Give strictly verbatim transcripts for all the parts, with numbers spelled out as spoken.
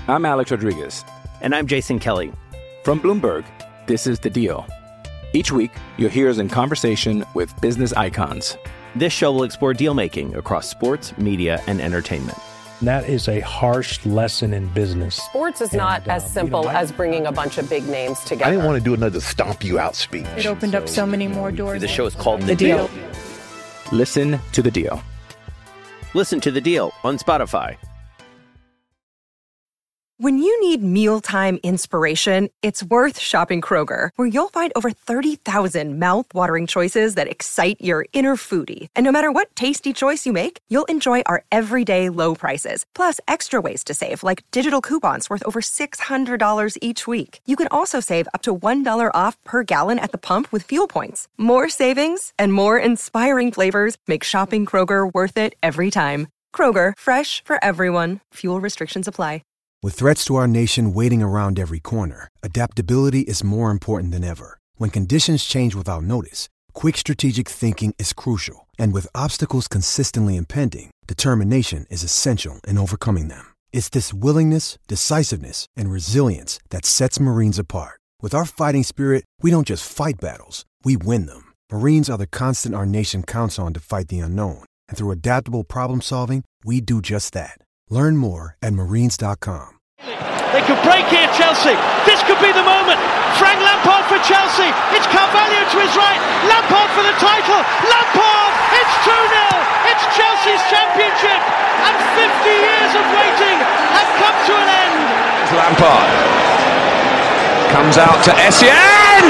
I'm Alex Rodriguez. And I'm Jason Kelly. From Bloomberg, this is The Deal. Each week, you'll hear us in conversation with business icons. This show will explore deal-making across sports, media, and entertainment. That is a harsh lesson in business. Sports is not and, uh, as simple you know, I, as bringing a bunch of big names together. I didn't want to do another stomp you out speech. It opened so, up so many more doors. The show is called The, the deal. deal. Listen to The Deal. Listen to The Deal on Spotify. When you need mealtime inspiration, it's worth shopping Kroger, where you'll find over thirty thousand mouth-watering choices that excite your inner foodie. And no matter what tasty choice you make, you'll enjoy our everyday low prices, plus extra ways to save, like digital coupons worth over six hundred dollars each week. You can also save up to one dollar off per gallon at the pump with fuel points. More savings and more inspiring flavors make shopping Kroger worth it every time. Kroger, fresh for everyone. Fuel restrictions apply. With threats to our nation waiting around every corner, adaptability is more important than ever. When conditions change without notice, quick strategic thinking is crucial. And with obstacles consistently impending, determination is essential in overcoming them. It's this willingness, decisiveness, and resilience that sets Marines apart. With our fighting spirit, we don't just fight battles, we win them. Marines are the constant our nation counts on to fight the unknown. And through adaptable problem solving, we do just that. Learn more at marines dot com. They could break here, Chelsea. This could be the moment. Frank Lampard for Chelsea. It's Carvalho to his right. Lampard for the title. Lampard! It's two nil. It's Chelsea's championship. And fifty years of waiting have come to an end. Lampard comes out to Essien.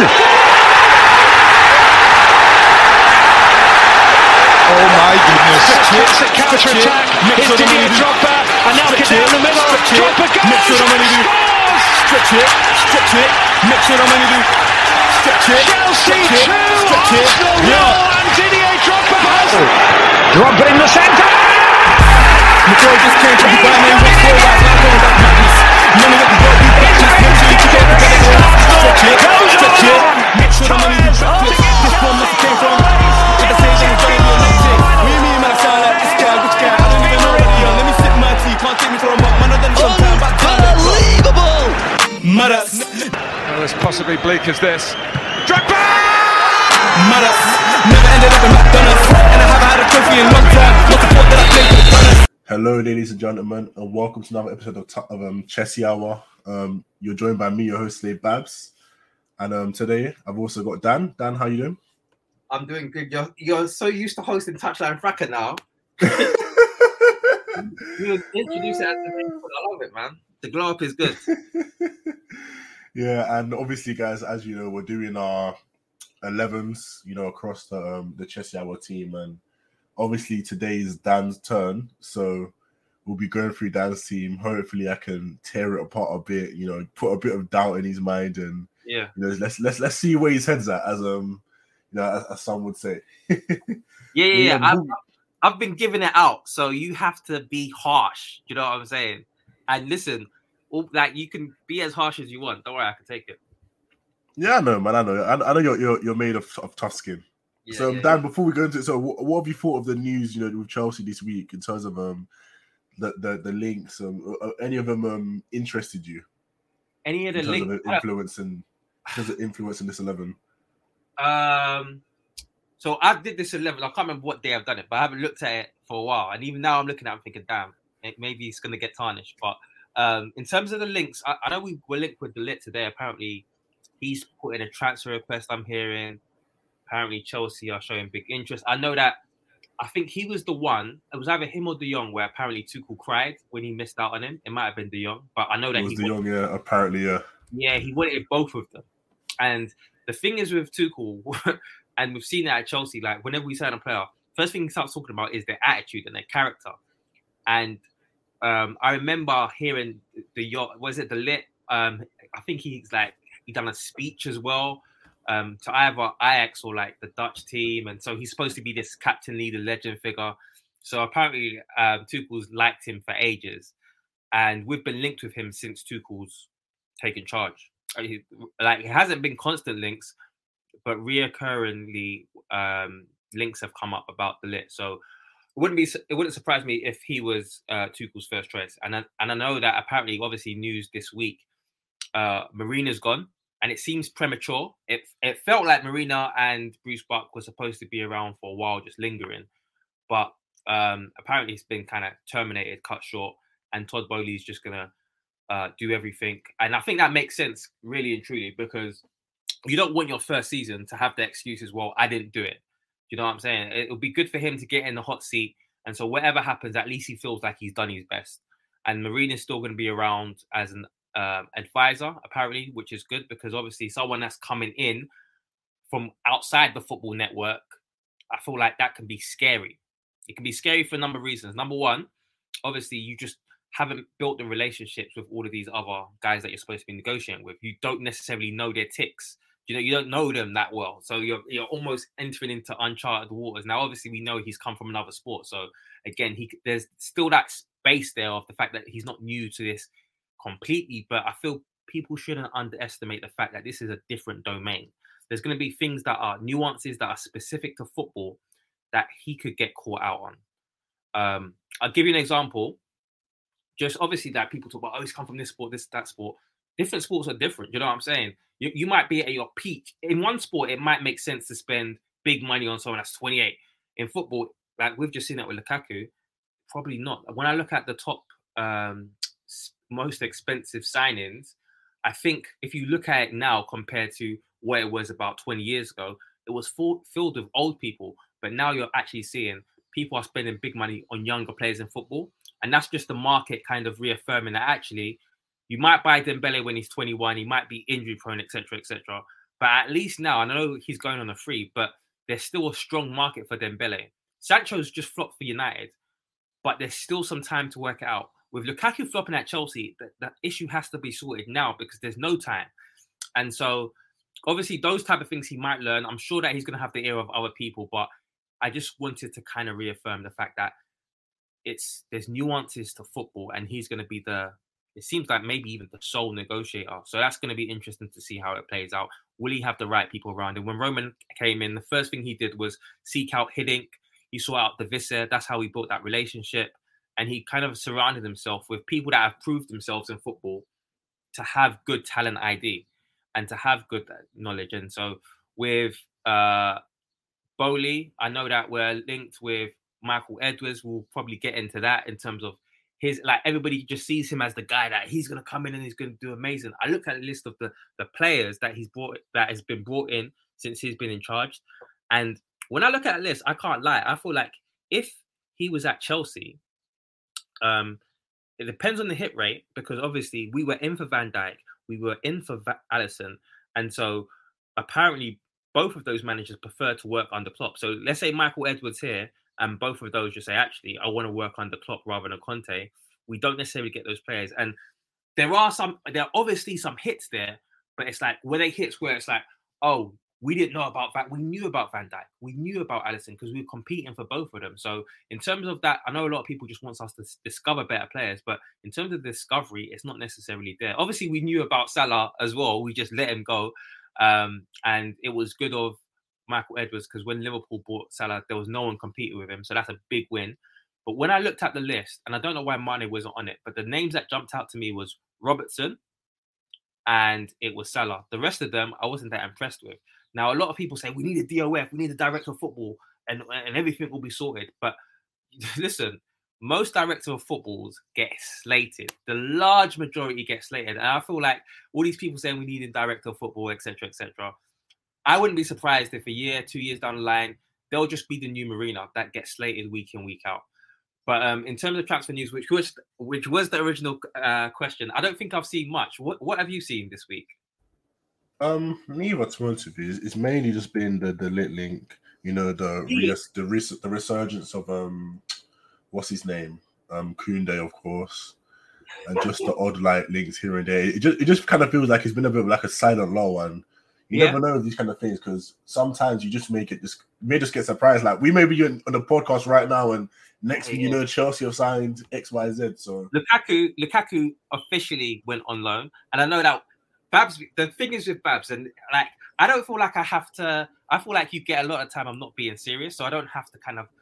Oh my goodness. Classic counter-attack. Here's Didier Drogba. And now get down the middle. Drogba goes. Stretch it. Stretch it. Mix it on Mendy. Stretch it. Chelsea two. Arsenal nil. And Didier Drogba has. Drogba in the centre. McCoy just came from the ground and went forward. Now going back madness. None of it can go. He gets his hands in to get the ball. Stretch it. Stretch it. Mix it on Mendy. This one must have came from. If I say that it's going to be electric. We mean man, I sound like this guy. Which guy? I don't even know what he on. Let me sip my tea. Can't take me for a month. Man, I've done some time back. Unbelievable. Maras. Well, as possibly bleak as this. Drogba! Maras. Never ended up in McDonald's. And I haven't had a trophy in a long time. Not the fault that I played for the Gunners. Hello, ladies and gentlemen, and welcome to another episode of, of um, Chelsea Hour. Um, you're joined by me, your host, Slade Babs. And um, today, I've also got Dan. Dan, how you doing? I'm doing good. You're, you're so used to hosting Touchline Fracas now. You introduce it as the main. I love it, man. The glow up is good. Yeah, and obviously, guys, as you know, we're doing our elevens, you know, across the um, the Chelsea Hour team, and obviously today is Dan's turn, so we'll be going through Dan's team. Hopefully, I can tear it apart a bit, you know, put a bit of doubt in his mind, and yeah, you know, let's let's let's see where his head's at, as um, you know, as, as some would say. yeah, yeah, yeah. I've, I've been giving it out, so you have to be harsh. You know what I'm saying? And listen, all, like you can be as harsh as you want. Don't worry, I can take it. Yeah, I know, man. I know. I, I know you're you're you're made of, of tough skin. Yeah, so, yeah, Dan, yeah. Before we go into it, so what, what have you thought of the news, you know, with Chelsea this week in terms of um the the, the links? Um, uh, any of them um interested you? Any of the links? Of influence and because of influence in this eleven. Um, so I did this eleven. I can't remember what day I've done it, but I haven't looked at it for a while. And even now, I'm looking at it, I'm thinking, damn, it, maybe it's going to get tarnished. But um, in terms of the links, I, I know we were linked with De Ligt today. Apparently, he's put in a transfer request. I'm hearing. Apparently, Chelsea are showing big interest. I know that. I think he was the one. It was either him or De Jong, where apparently Tuchel cried when he missed out on him. It might have been De Jong, but I know that it was he De Jong. Yeah, apparently, yeah. Yeah, he wanted both of them. And the thing is with Tuchel, and we've seen that at Chelsea, like whenever we sign a player, first thing he starts talking about is their attitude and their character. And um, I remember hearing the was it De Ligt? Um, I think he's like he done a speech as well um, to either Ajax or like the Dutch team, and so he's supposed to be this captain, leader, legend figure. So apparently, um, Tuchel's liked him for ages, and we've been linked with him since Tuchel's taken charge. Like it hasn't been constant links, but reoccurringly um, links have come up about De Ligt. So wouldn't be it wouldn't surprise me if he was uh, Tuchel's first choice. And I, and I know that apparently, obviously, news this week, uh, Marina's gone, and it seems premature. It it felt like Marina and Bruce Buck were supposed to be around for a while, just lingering, but um, apparently it's been kind of terminated, cut short, and Todd Boehly's just gonna uh, do everything. And I think that makes sense, really and truly, because you don't want your first season to have the excuses, well, I didn't do it. You know what I'm saying? It would be good for him to get in the hot seat. And so whatever happens, at least he feels like he's done his best. And Marina's still going to be around as an um, advisor, apparently, which is good because obviously someone that's coming in from outside the football network, I feel like that can be scary. It can be scary for a number of reasons. Number one, obviously, you just haven't built the relationships with all of these other guys that you're supposed to be negotiating with. You don't necessarily know their ticks. You know, you don't know them that well. So you're you're almost entering into uncharted waters. Now, obviously, we know he's come from another sport. So again, he there's still that space there of the fact that he's not new to this completely. But I feel people shouldn't underestimate the fact that this is a different domain. There's going to be things that are nuances that are specific to football that he could get caught out on. Um, I'll give you an example. Just obviously that people talk about, oh, he's come from this sport, this, that sport. Different sports are different. You know what I'm saying? You, you might be at your peak. In one sport, it might make sense to spend big money on someone that's twenty-eight. In football, like we've just seen that with Lukaku, probably not. When I look at the top um, most expensive signings, I think if you look at it now compared to where it was about twenty years ago, it was full, filled with old people. But now you're actually seeing people are spending big money on younger players in football. And that's just the market kind of reaffirming that actually you might buy Dembele when he's twenty-one. He might be injury prone, et cetera, et cetera. But at least now, I know he's going on a free, but there's still a strong market for Dembele. Sancho's just flopped for United, but there's still some time to work it out. With Lukaku flopping at Chelsea, that, that issue has to be sorted now because there's no time. And so obviously those type of things he might learn. I'm sure that he's going to have the ear of other people, but I just wanted to kind of reaffirm the fact that it's there's nuances to football and he's going to be the, it seems like maybe even the sole negotiator. So that's going to be interesting to see how it plays out. Will he have the right people around him? When Roman came in, the first thing he did was seek out Hiddink. He sought out the Visser. That's how he built that relationship. And he kind of surrounded himself with people that have proved themselves in football to have good talent I D and to have good knowledge. And so with uh, Boehly, I know that we're linked with Michael Edwards. We'll probably get into that in terms of his, like everybody just sees him as the guy that he's going to come in and he's going to do amazing. I looked at the list of the, the players that he's brought, that has been brought in since he's been in charge. And when I look at that list, I can't lie. I feel like if he was at Chelsea, um, it depends on the hit rate because obviously we were in for Van Dijk, we were in for Va- Alisson. And so apparently both of those managers prefer to work under Klopp. So let's say Michael Edwards here, and both of those just say, actually, I want to work under Klopp rather than Conte. We don't necessarily get those players. And there are some, there are obviously some hits there, but it's like, were they hits where it's like, oh, we didn't know about that. We knew about Van Dijk. We knew about Alisson because we were competing for both of them. So in terms of that, I know a lot of people just want us to discover better players, but in terms of discovery, it's not necessarily there. Obviously, we knew about Salah as well. We just let him go. Um, and it was good of Michael Edwards because when Liverpool bought Salah, there was no one competing with him. So that's a big win. But when I looked at the list, and I don't know why Mane wasn't on it, but the names that jumped out to me was Robertson and it was Salah. The rest of them, I wasn't that impressed with. Now, a lot of people say, we need a D O F, we need a director of football, and, and everything will be sorted. But listen, most director of footballs get slated. The large majority get slated. And I feel like all these people saying we need a director of football, et cetera, et cetera. I wouldn't be surprised if a year, two years down the line, they'll just be the new Marina that gets slated week in, week out. But um, in terms of transfer news, which was which was the original uh, question, I don't think I've seen much. What what have you seen this week? Um, neither, to be honest with you. It's mainly just been the the lit link, you know, the res- the res- the resurgence of um, what's his name, um, Koundé, of course, and just the odd like links here and there. It just it just kind of feels like it's been a bit of like a silent lull, and you yeah. never know these kind of things because sometimes you just make it just you may just get surprised. Like we may be on the podcast right now, and next thing yeah. you know, Chelsea have signed X, Y, Z. So Lukaku, Lukaku officially went on loan, and I know that. Babs, the thing is with Babs, and like I don't feel like I have to. I feel like you get a lot of time. I'm not being serious, so I don't have to kind of,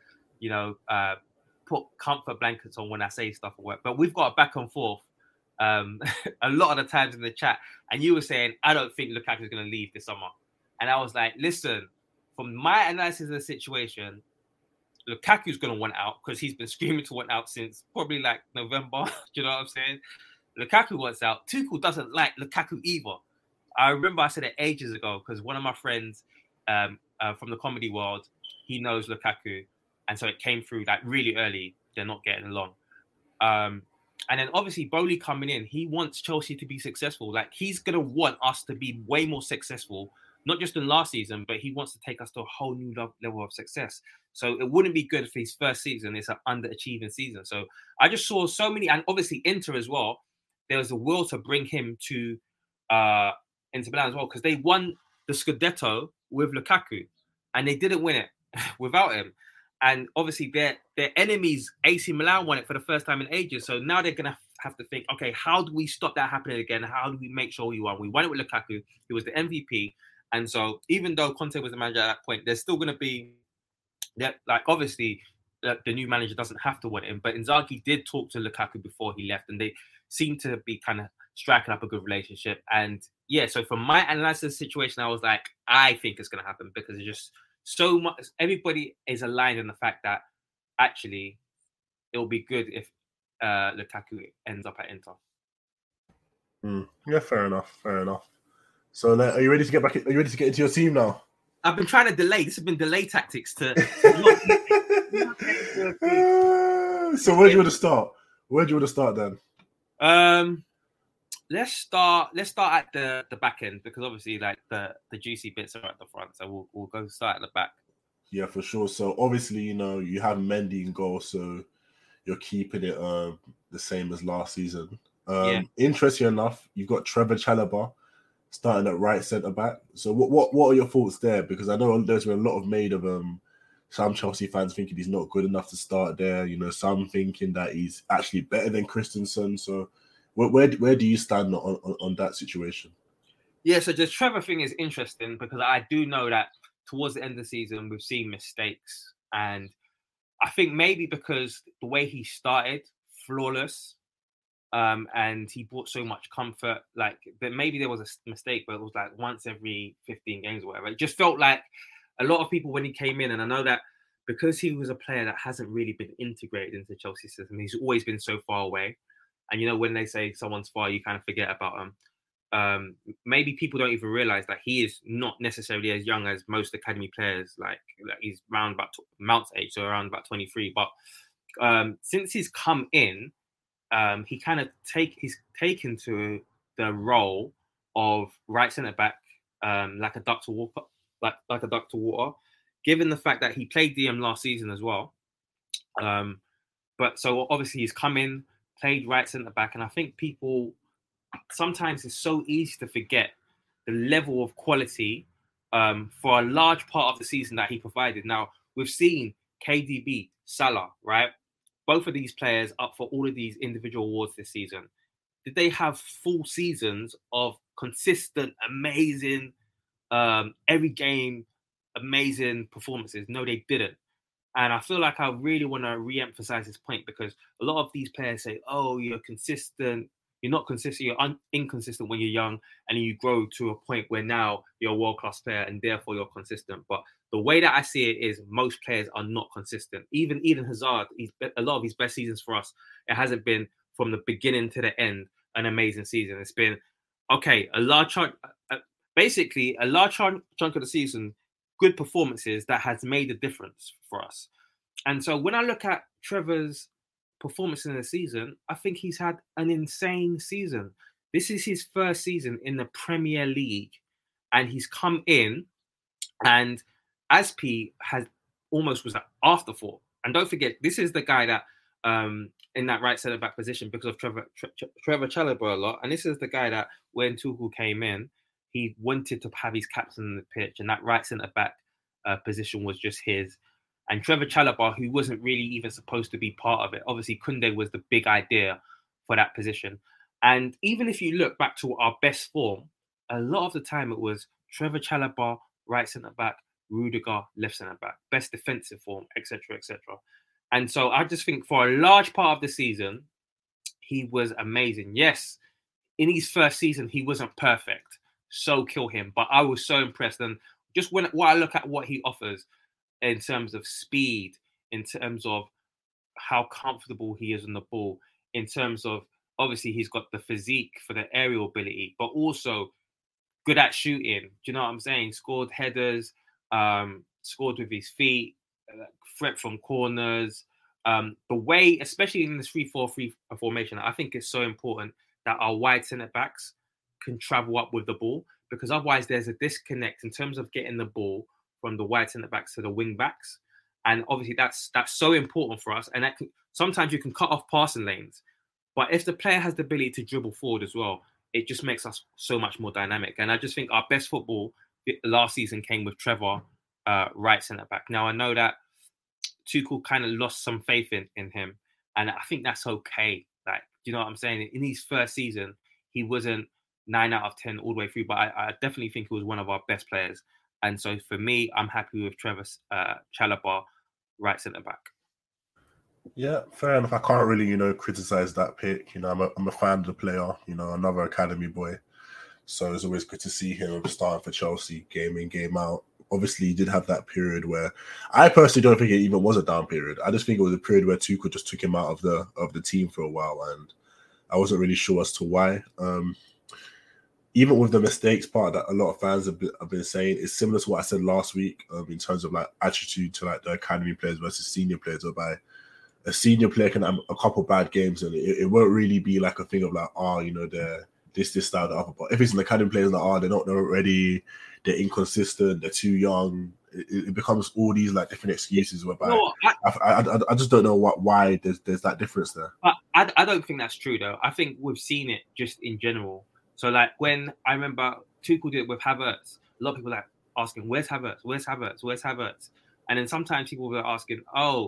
you know, uh, put comfort blankets on when I say stuff at work. But we've got a back and forth um, a lot of the times in the chat. And you were saying, I don't think Lukaku is going to leave this summer. And I was like, listen, from my analysis of the situation, Lukaku's going to want out because he's been screaming to want out since probably like November. Do you know what I'm saying? Lukaku wants out. Tuchel doesn't like Lukaku either. I remember I said it ages ago because one of my friends um, uh, from the comedy world, he knows Lukaku. And so it came through like really early. They're not getting along. Um, and then obviously Bowley coming in, he wants Chelsea to be successful. Like he's going to want us to be way more successful, not just in last season, but he wants to take us to a whole new level of success. So it wouldn't be good for his first season. It's an underachieving season. So I just saw so many, and obviously Inter as well. There was a will to bring him to uh, Inter Milan as well because they won the Scudetto with Lukaku and they didn't win it without him. And obviously their their enemies, A C Milan, won it for the first time in ages. So now they're going to have to think, okay, how do we stop that happening again? How do we make sure we won? We won it with Lukaku. He was the M V P. And so even though Conte was the manager at that point, there's still going to be, that, like, obviously, the, the new manager doesn't have to win him. But Inzaghi did talk to Lukaku before he left, and they seemed to be kind of striking up a good relationship. And yeah, so from my analysis of the situation, I was like, I think it's going to happen because it's just so much. Everybody is aligned in the fact that actually it will be good if uh, Lukaku ends up at Inter. Mm, yeah, fair enough. Fair enough. So, uh, are you ready to get back? Are you ready to get into your team now? I've been trying to delay. This has been delay tactics to. uh, so, where do you want to start? Where do you want to start then? Um, let's start. Let's start at the, the back end because obviously, like the, the juicy bits are at the front. So we'll we'll go start at the back. Yeah, for sure. So obviously, you know, you have Mendy in goal, so you're keeping it uh, the same as last season. Um, yeah. Interesting enough, you've got Trevor Chalobah starting at right centre back. So what what what are your thoughts there? Because I know there's been a lot of made of um some Chelsea fans thinking he's not good enough to start there. You know, some thinking that he's actually better than Christensen. So where where, where do you stand on, on on that situation? Yeah, so the Trevor thing is interesting because I do know that towards the end of the season we've seen mistakes, and I think maybe because the way he started, flawless. Um, and he brought so much comfort, like that maybe there was a mistake, but it was like once every fifteen games or whatever. It just felt like a lot of people when he came in, and I know that because he was a player that hasn't really been integrated into the Chelsea system, he's always been so far away. And, you know, when they say someone's far, you kind of forget about him. Um, maybe people don't even realize that he is not necessarily as young as most academy players. Like, like he's around about Mount's age, so around about twenty-three. But um, since he's come in, Um, he kind of take he's taken to the role of right centre back, um, like a duck to water, like like a duck to water. Given the fact that he played D M last season as well, um, but so obviously he's come in, played right centre back, and I think people sometimes it's so easy to forget the level of quality um, for a large part of the season that he provided. Now we've seen K D B, Salah, right? Both of these players up for all of these individual awards this season. Did they have full seasons of consistent, amazing, um, every game, amazing performances? No, they didn't. And I feel like I really want to re-emphasize this point because a lot of these players say, oh, you're consistent. You're not consistent. You're un- inconsistent when you're young, and you grow to a point where now you're a world-class player and therefore you're consistent. But the way that I see it is most players are not consistent. Even Eden Hazard, he's a lot of his best seasons for us, it hasn't been from the beginning to the end an amazing season. It's been, okay, a large chunk, uh, basically a large chunk of the season, good performances that has made a difference for us. And so when I look at Trevor's performance in the season, I think he's had an insane season. This is his first season in the Premier League, and he's come in, and Aspi has almost was an afterthought. And don't forget, this is the guy that um, in that right centre back position because of Trevor Tre- Trevor Chalobah a lot, and this is the guy that when Tuchel came in, he wanted to have his captain on the pitch, and that right centre back uh, position was just his. And Trevor Chalobah, who wasn't really even supposed to be part of it. Obviously, Koundé was the big idea for that position. And even if you look back to our best form, a lot of the time it was Trevor Chalobah, right centre back, Rudiger, left centre back, best defensive form, et cetera, et cetera. And so I just think for a large part of the season, he was amazing. Yes, in his first season, he wasn't perfect. So kill him. But I was so impressed. And just when, when I look at what he offers in terms of speed, in terms of how comfortable he is on the ball, in terms of, obviously, he's got the physique for the aerial ability, but also good at shooting. Do you know what I'm saying? Scored headers, um, scored with his feet, uh, threat from corners. Um, the way, especially in this three four three formation, I think it's so important that our wide centre backs can travel up with the ball, because otherwise there's a disconnect in terms of getting the ball from the wide centre backs to the wing backs. And obviously that's that's so important for us. And that can, sometimes you can cut off passing lanes. But if the player has the ability to dribble forward as well, it just makes us so much more dynamic. And I just think our best football last season came with Trevor, uh, right centre back. Now I know that Tuchel kind of lost some faith in, in him, and I think that's okay. Like, you know what I'm saying? In his first season, he wasn't nine out of ten all the way through, but I, I definitely think he was one of our best players. And so for me, I'm happy with Trevor uh, Chalobah, right centre back. Yeah, fair enough. I can't really, you know, criticize that pick. You know, I'm a, I'm a fan of the player, you know, another academy boy. So it's always good to see him starting for Chelsea, game in, game out. Obviously, he did have that period where I personally don't think it even was a down period. I just think it was a period where Tuchel just took him out of the of the team for a while, and I wasn't really sure as to why. Um, even with the mistakes part that a lot of fans have been, have been saying, it's similar to what I said last week um, in terms of like attitude to like the academy players versus senior players, whereby a senior player can have a couple bad games and it, it won't really be like a thing of like, oh, you know, they're this, this, that, the other. But if it's an academy players like, oh, they're not they're not ready, they're inconsistent, they're too young, it, it becomes all these like different excuses whereby no, I, I, I, I just don't know what why there's there's that difference there. I, I, I don't think that's true though. I think we've seen it just in general. So like when I remember Tuchel did it with Havertz, a lot of people were like asking, where's Havertz? Where's Havertz? Where's Havertz? And then sometimes people were asking, oh,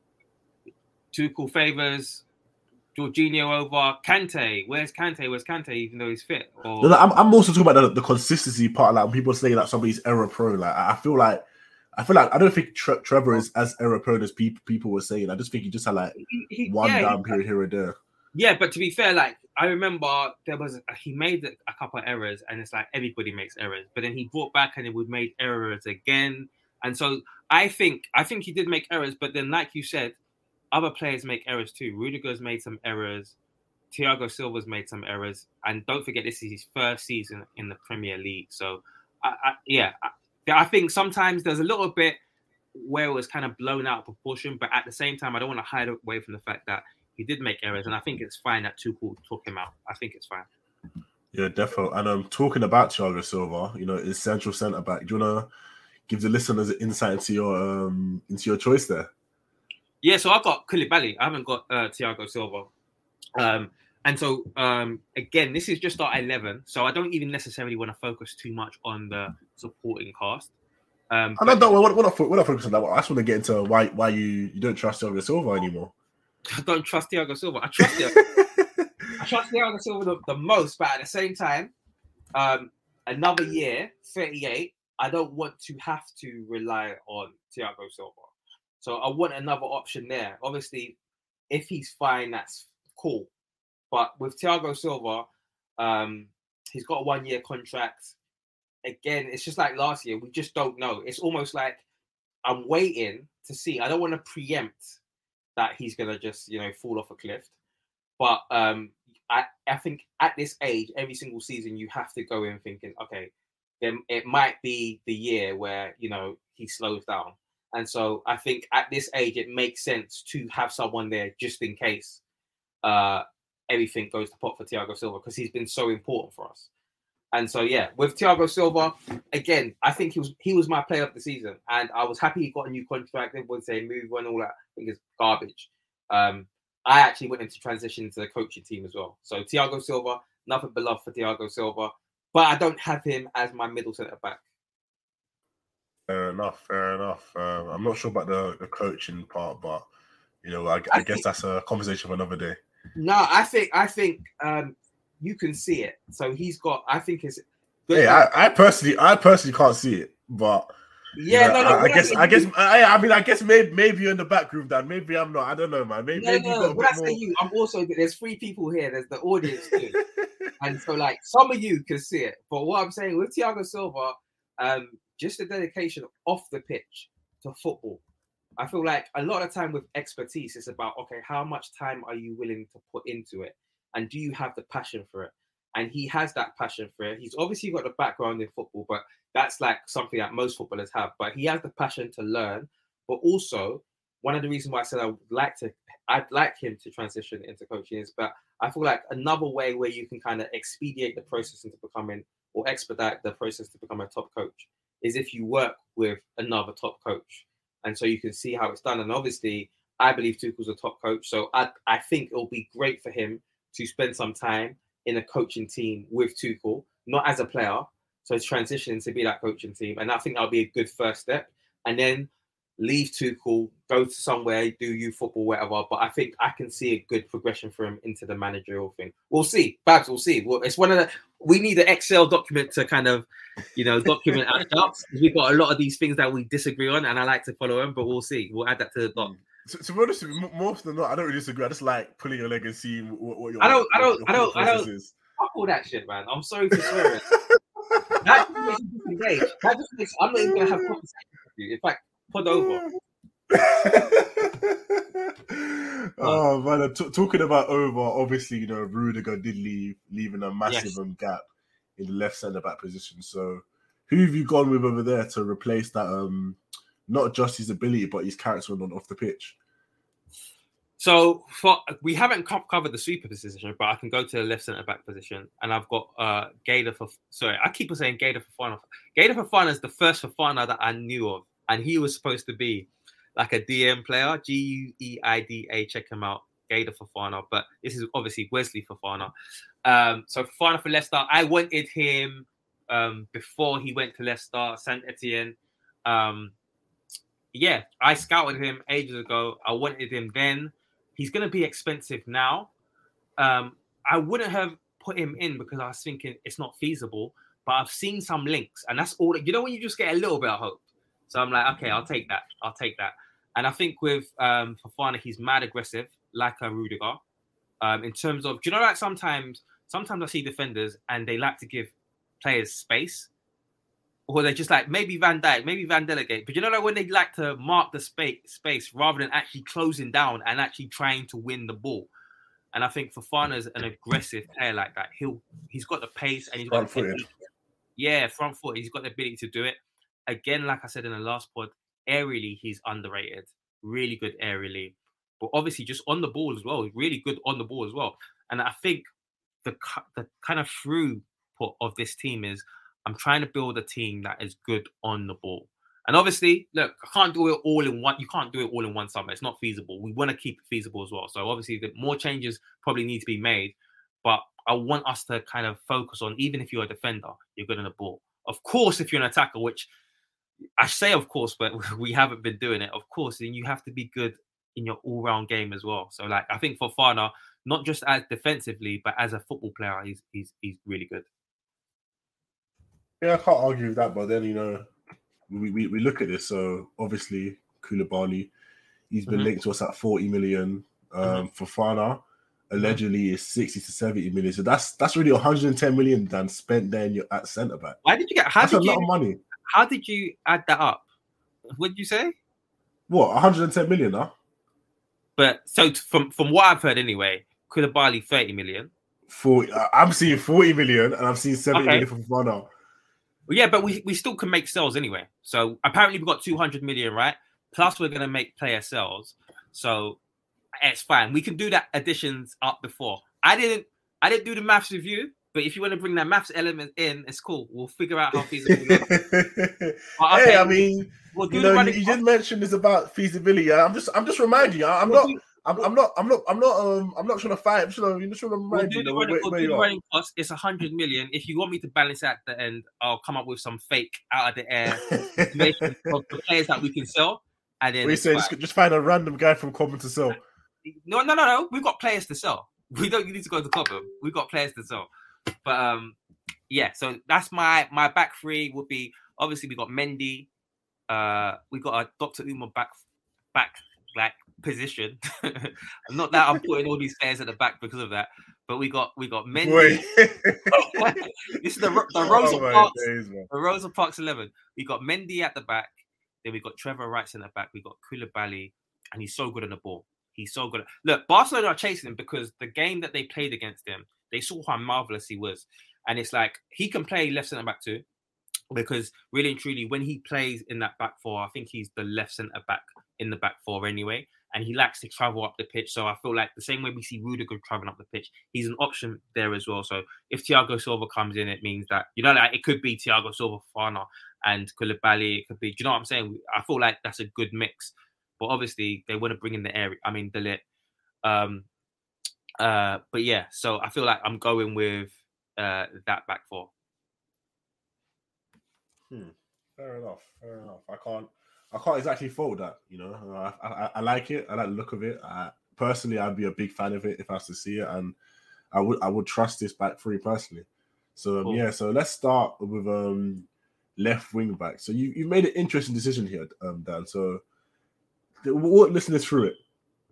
Tuchel favours Jorginho over Kante. Where's Kante? Where's Kante? Even though he's fit. Or... No, no, I'm, I'm also talking about the, the consistency part. Like when people say that somebody's error prone, like I feel like I feel like I don't think Tre- Trevor is as error prone as people people were saying. I just think he just had like he, he, one yeah, down he, period here and there. Yeah, but to be fair, like I remember there was he made a couple of errors, and it's like everybody makes errors. But then he brought back and it would make errors again. And so I think I think he did make errors, but then like you said, other players make errors too. Rudiger's made some errors. Thiago Silva's made some errors. And don't forget, this is his first season in the Premier League. So, I, I, yeah, I, I think sometimes there's a little bit where it was kind of blown out of proportion. But at the same time, I don't want to hide away from the fact that he did make errors. And I think it's fine that Tuchel took him out. I think it's fine. Yeah, definitely. And um, talking about Thiago Silva, you know, his central centre-back, do you want to give the listeners an insight into your um, into your choice there? Yeah, so I've got Koulibaly. I haven't got uh, Thiago Silva. Um, and so, um, again, this is just our eleven. So I don't even necessarily want to focus too much on the supporting cast. Um, I don't know. We're not, we're not focusing on that. I just want to get into why why you, you don't trust Thiago Silva anymore. I don't trust Thiago Silva. I trust Thiago. I trust Thiago Silva the, the most, but at the same time, um, another year, thirty-eight, I don't want to have to rely on Thiago Silva. So I want another option there. Obviously, if he's fine, that's cool. But with Thiago Silva, um, he's got a one-year contract. Again, it's just like last year. We just don't know. It's almost like I'm waiting to see. I don't want to preempt that he's going to just, you know, fall off a cliff. But um, I, I think at this age, every single season, you have to go in thinking, okay, then it might be the year where, you know, he slows down. And so I think at this age, it makes sense to have someone there just in case uh, everything goes to pot for Thiago Silva, because he's been so important for us. And so, yeah, with Thiago Silva, again, I think he was he was my player of the season. And I was happy he got a new contract. Everyone say move on, all that. I think it's garbage. Um, I actually went into transition to the coaching team as well. So Thiago Silva, nothing but love for Thiago Silva. But I don't have him as my middle centre-back. Fair enough, fair enough. Um, I'm not sure about the, the coaching part, but you know, I, I, I guess think, that's a conversation for another day. No, I think I think um, you can see it. So he's got. I think it's. Hey, I, I personally, I personally can't see it, but Yeah, you know, no, no. I, I guess, I guess, I, I mean, I guess maybe, maybe you're in the back room, Dan. Maybe I'm not. I don't know, man. Maybe, No, maybe no, you no. got When a I bit say more. you, I'm also there's three people here. There's the audience too, and so like some of you can see it. But what I'm saying with Thiago Silva, um, just the dedication off the pitch to football. I feel like a lot of time with expertise, it's about okay, how much time are you willing to put into it, and do you have the passion for it? And he has that passion for it. He's obviously got the background in football, but that's like something that most footballers have. But he has the passion to learn. But also, one of the reasons why I said I would like to, I'd like him to transition into coaching is, but I feel like another way where you can kind of expedite the process into becoming or expedite the process to become a top coach is if you work with another top coach. And so you can see how it's done. And obviously, I believe Tuchel's a top coach. So I, I think it'll be great for him to spend some time in a coaching team with Tuchel, not as a player. So it's transitioning to be that coaching team. And I think that'll be a good first step. And then leave Tuchel, go to somewhere, do youth football, whatever. But I think I can see a good progression for him into the managerial thing. We'll see. Babs, we'll see. Well, it's one of the, we need an Excel document to kind of, you know, document our docs. We've got a lot of these things that we disagree on and I like to follow them, but we'll see. We'll add that to the doc. To, to be honest with you, more often than not, I don't really disagree. I just like pulling your leg and seeing what, what your I don't, I don't, your I don't, I don't. is. Fuck all that shit, man. I'm sorry for swearing. That just makes you disengage. That just makes. I'm not even gonna have conversations with you. In fact, put over. Oh man, t- talking about over. Obviously, you know, Rudiger did leave, leaving a massive Yes. um, gap in the left centre back position. So, who have you gone with over there to replace that? Um, not just his ability, but his character on off the pitch. So for we haven't co- covered the sweeper position, but I can go to the left centre back position, and I've got uh Gator for. Sorry, I keep on saying Gator Fofana. Gator Fofana is the first Fofana that I knew of, and he was supposed to be like a D M player, G U E I D A. Check him out, Gator Fofana. But this is obviously Wesley Fofana. Um, so Fofana for Leicester. I wanted him um before he went to Leicester, Saint Etienne. Um, yeah, I scouted him ages ago. I wanted him then. He's going to be expensive now. Um, I wouldn't have put him in because I was thinking it's not feasible, but I've seen some links and that's all. You know, when you just get a little bit of hope. So I'm like, okay, I'll take that. I'll take that. And I think with um, Fofana, he's mad aggressive, like a Rudiger. Um, in terms of, do you know, like sometimes, sometimes I see defenders and they like to give players space. Or they're just like, maybe Van Dijk, maybe Van Delegate. But you know, like when they like to mark the space, space rather than actually closing down and actually trying to win the ball. And I think Fofana's an aggressive player like that. He'll, he's got the pace and he's got the ability. Yeah, front foot. He's got the ability to do it. Again, like I said in the last pod, aerially, he's underrated. Really good aerially. But obviously just on the ball as well. He's really good on the ball as well. And I think the, the kind of throughput of this team is, I'm trying to build a team that is good on the ball. And obviously, look, I can't do it all in one. You can't do it all in one summer. It's not feasible. We want to keep it feasible as well. So obviously, the more changes probably need to be made. But I want us to kind of focus on, even if you're a defender, you're good on the ball. Of course, if you're an attacker, which I say of course, but we haven't been doing it. Of course, then you have to be good in your all-round game as well. So like, I think Fofana, not just as defensively, but as a football player, he's he's he's really good. Yeah, I can't argue with that, but then, you know, we, we, we look at this. So, obviously, Koulibaly, he's been mm-hmm. linked to us at forty million. Um, mm-hmm. Fofana, allegedly, is sixty to seventy million. So, that's that's really one hundred ten million Dan spent there in your, at centre-back. Why did you get... How that's did a you, lot of money. How did you add that up? What did you say? What, one hundred ten million, huh? But, so, from, from what I've heard anyway, Koulibaly, thirty million. forty, I'm seeing forty million, and I've seen seventy okay. million for Fofana. Well, yeah, but we, we still can make sales anyway. So apparently we've got two hundred million, right? Plus we're going to make player sales. So it's fine. We can do that additions up before. I didn't I didn't do the maths review, but if you want to bring that maths element in, it's cool. We'll figure out how feasible it is. Okay, hey, I mean, we'll you know, you, you did mention this about feasibility. I'm just I'm just reminding you. I'm we'll not do- I'm, I'm not. I'm not. I'm not. Um. I'm not trying to fight. I'm just trying to, just trying to remind we'll you. The where, running, where we'll you the are. running cost. It's a hundred million. If you want me to balance at the end, I'll come up with some fake out of the air information of the players that we can sell. And then we say just, just find a random guy from Cobham to sell. No, no, no, no. We've got players to sell. We don't need to go to Cobham. We've got players to sell. But um, yeah. So that's my my back three would be obviously we got Mendy, uh, we got a Doctor Uma back back like position. Not that I'm putting all these players at the back because of that, but we got we got Mendy. This is the the Rosa Oh my Parks days, man. the Rosa Parks eleven. We got Mendy at the back. Then we got Trevor Wright in the back. We got Koulibaly, and he's so good on the ball. He's so good. Look, Barcelona are chasing him because the game that they played against him, they saw how marvelous he was, and it's like he can play left centre back too. Because really and truly, when he plays in that back four, I think he's the left centre back in the back four anyway. And he likes to travel up the pitch. So I feel like the same way we see Rudiger traveling up the pitch, he's an option there as well. So if Thiago Silva comes in, it means that, you know, like it could be Thiago Silva, Fofana, and Koulibaly. It could be, do you know what I'm saying? I feel like that's a good mix. But obviously, they want to bring in the area. I mean, De Ligt. Um, uh, but yeah, so I feel like I'm going with uh, that back four. Hmm. Fair enough. Fair enough. I can't. I can't exactly fault that. You know, I, I, I like it. I like the look of it. I, personally, I'd be a big fan of it if I was to see it, and I would. I would trust this back three personally. So um, Cool. yeah. So let's start with um, left wing back. So you you made an interesting decision here, um, Dan. So walk listeners through it.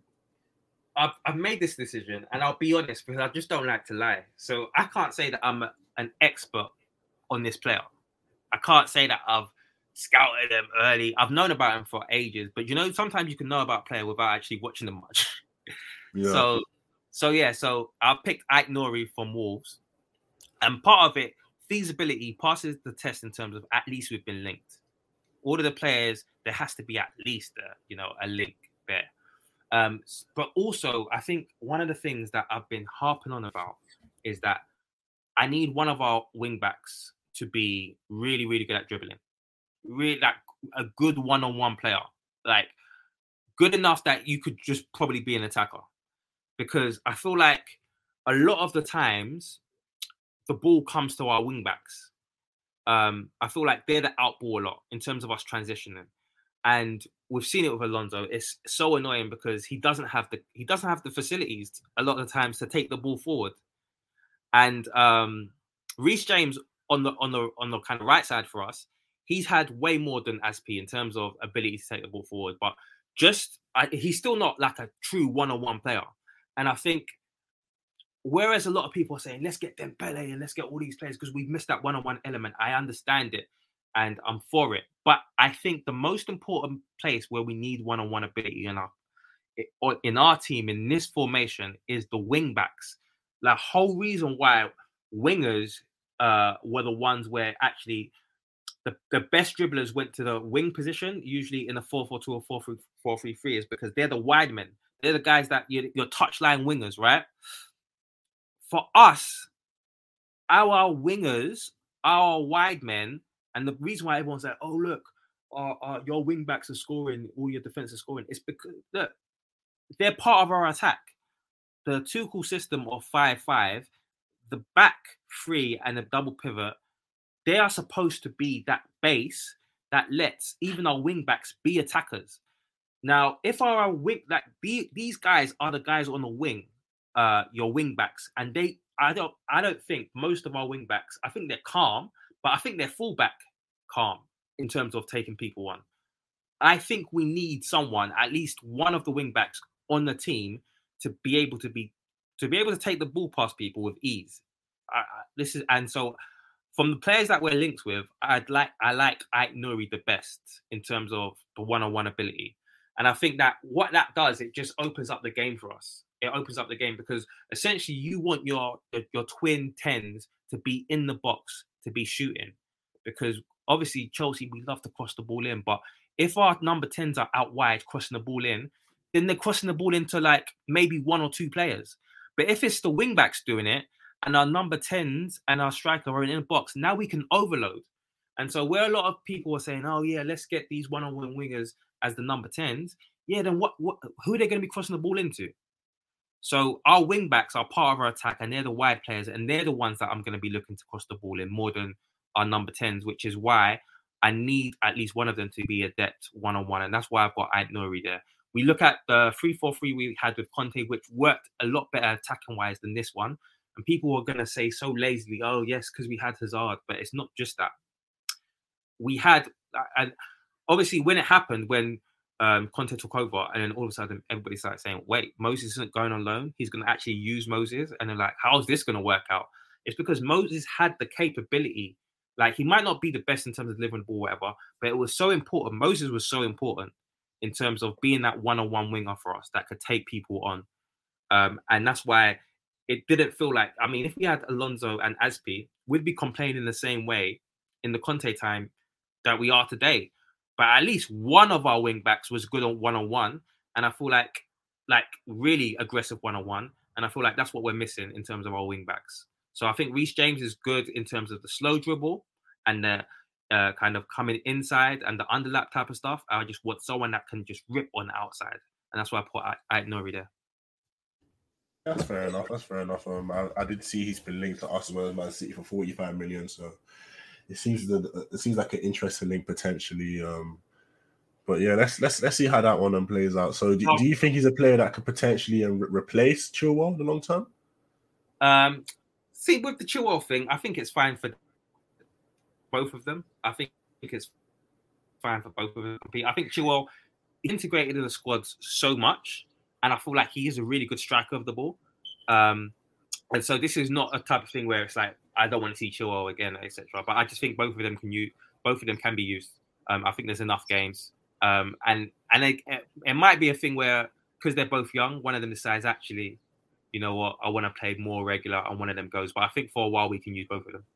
I've, I've made this decision, and I'll be honest because I just don't like to lie. So I can't say that I'm a, an expert on this player. I can't say that I've scouted them early. I've known about him for ages, but you know, sometimes you can know about a player without actually watching them much. Yeah. So, so yeah, so I picked Ait Nouri from Wolves, and part of it, feasibility passes the test in terms of at least we've been linked. All of the players, there has to be at least a, you know, a link there. Um, but also, I think one of the things that I've been harping on about is that I need one of our wing backs to be really, really good at dribbling. Really, like a good one-on-one player. Like, good enough that you could just probably be an attacker. Because I feel like a lot of the times, the ball comes to our wing backs. Um, I feel like they're the out ball a lot in terms of us transitioning. And we've seen it with Alonso. It's so annoying because he doesn't have the he doesn't have the facilities a lot of the times to take the ball forward. And um, Reece James on the on the on the kind of right side for us, he's had way more than Aspi in terms of ability to take the ball forward. But just I, he's still not like a true one-on-one player. And I think whereas a lot of people are saying, let's get Dembele and let's get all these players because we've missed that one-on-one element. I understand it and I'm for it. But I think the most important place where we need one-on-one ability in our, in our team, in this formation, is the wing backs. The whole reason why wingers uh, were the ones where actually the, the best dribblers went to the wing position, usually in a four four two or four three three, is because they're the wide men. They're the guys that you're, you're touchline wingers, right? For us, our wingers, our wide men, and the reason why everyone's like, oh, look, uh, uh, your wing backs are scoring, all your defense are scoring, it's because, look, they're part of our attack. The Tuchel system of five five, the back three and the double pivot, they are supposed to be that base that lets even our wing backs be attackers. Now, if our wing, like the, these guys are the guys on the wing, uh, your wing backs, and they, I don't, I don't think most of our wing backs, I think they're calm, but I think they're fullback calm in terms of taking people on. I think we need someone, at least one of the wing backs on the team, to be able to be, to be able to take the ball past people with ease. I, I, this is, and so from the players that we're linked with, I'd like, I like Ait Nouri the best in terms of the one-on-one ability. And I think that what that does, it just opens up the game for us. It opens up the game because essentially you want your your twin tens to be in the box, to be shooting. Because obviously Chelsea, we love to cross the ball in. But if our number tens are out wide crossing the ball in, then they're crossing the ball into like maybe one or two players. But if it's the wing backs doing it and our number tens and our striker are in the box, now we can overload. And so where a lot of people are saying, oh yeah, let's get these one-on-one wingers as the number tens, yeah, then what, what who are they going to be crossing the ball into? So our wing backs are part of our attack and they're the wide players and they're the ones that I'm going to be looking to cross the ball in more than our number tens, which is why I need at least one of them to be adept one-on-one. And that's why I've got Ait Nouri there. We look at the three four three we had with Conte, which worked a lot better attacking-wise than this one. And people are going to say so lazily, oh, yes, because we had Hazard. But it's not just that. We had, and obviously, when it happened, when um, Conte took over, and then all of a sudden everybody started saying, "Wait, Moses isn't going on loan. He's going to actually use Moses," and they're like, "How's this going to work out?" It's because Moses had the capability. Like, he might not be the best in terms of delivering the ball, whatever, but it was so important. Moses was so important in terms of being that one-on-one winger for us that could take people on. Um, and that's why it didn't feel like, I mean, if we had Alonso and Azpi, we'd be complaining the same way in the Conte time that we are today. But at least one of our wing backs was good on one-on-one. And I feel like, like really aggressive one-on-one. And I feel like that's what we're missing in terms of our wing backs. So I think Reece James is good in terms of the slow dribble and the uh, kind of coming inside and the underlap type of stuff. I just want someone that can just rip on the outside. And that's why I put Ait Nouri there. That's fair enough. That's fair enough. Um, I, I did see he's been linked to Arsenal and Man City for forty-five million. So it seems that it seems like an interesting link potentially. Um, but yeah, let's let's let's see how that one plays out. So do, oh. do you think he's a player that could potentially re- replace Chilwell in the long term? Um. See, with the Chilwell thing, I think it's fine for both of them. I think it's fine for both of them. I think Chilwell integrated in the squads so much, and I feel like he is a really good striker of the ball. Um, and so this is not a type of thing where it's like, I don't want to see Chilwell again, et cetera. But I just think both of them can use, both of them can be used. Um, I think there's enough games, um, and and it, it might be a thing where, because they're both young, one of them decides actually, you know what, I want to play more regular, and one of them goes. But I think for a while we can use both of them.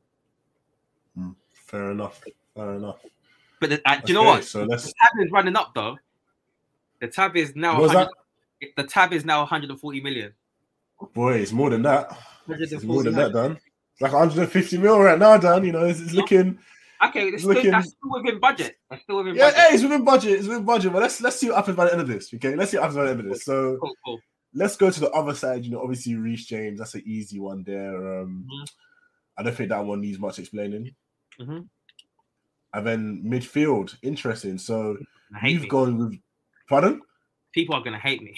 Mm, fair enough. Fair enough. But the, uh, do you know what? So let's... The tab is running up though. The tab is now. What's that? The tab is now one hundred forty million. Boy, it's more than that. It's more than that, Dan. It's like one hundred fifty mil right now, Dan. You know, it's, it's looking. Okay, it's still, looking... that's still within budget. That's still within yeah, budget. Yeah, it's within budget. It's within budget. But let's let's see what happens by the end of this. Okay, let's see what happens by the end of this. So. Cool, cool. Let's go to the other side. You know, obviously Reece James. That's an easy one there. Um, mm-hmm. I don't think that one needs much explaining. Mm-hmm. And then midfield, interesting. So you've me. gone with, pardon? People are going to hate me.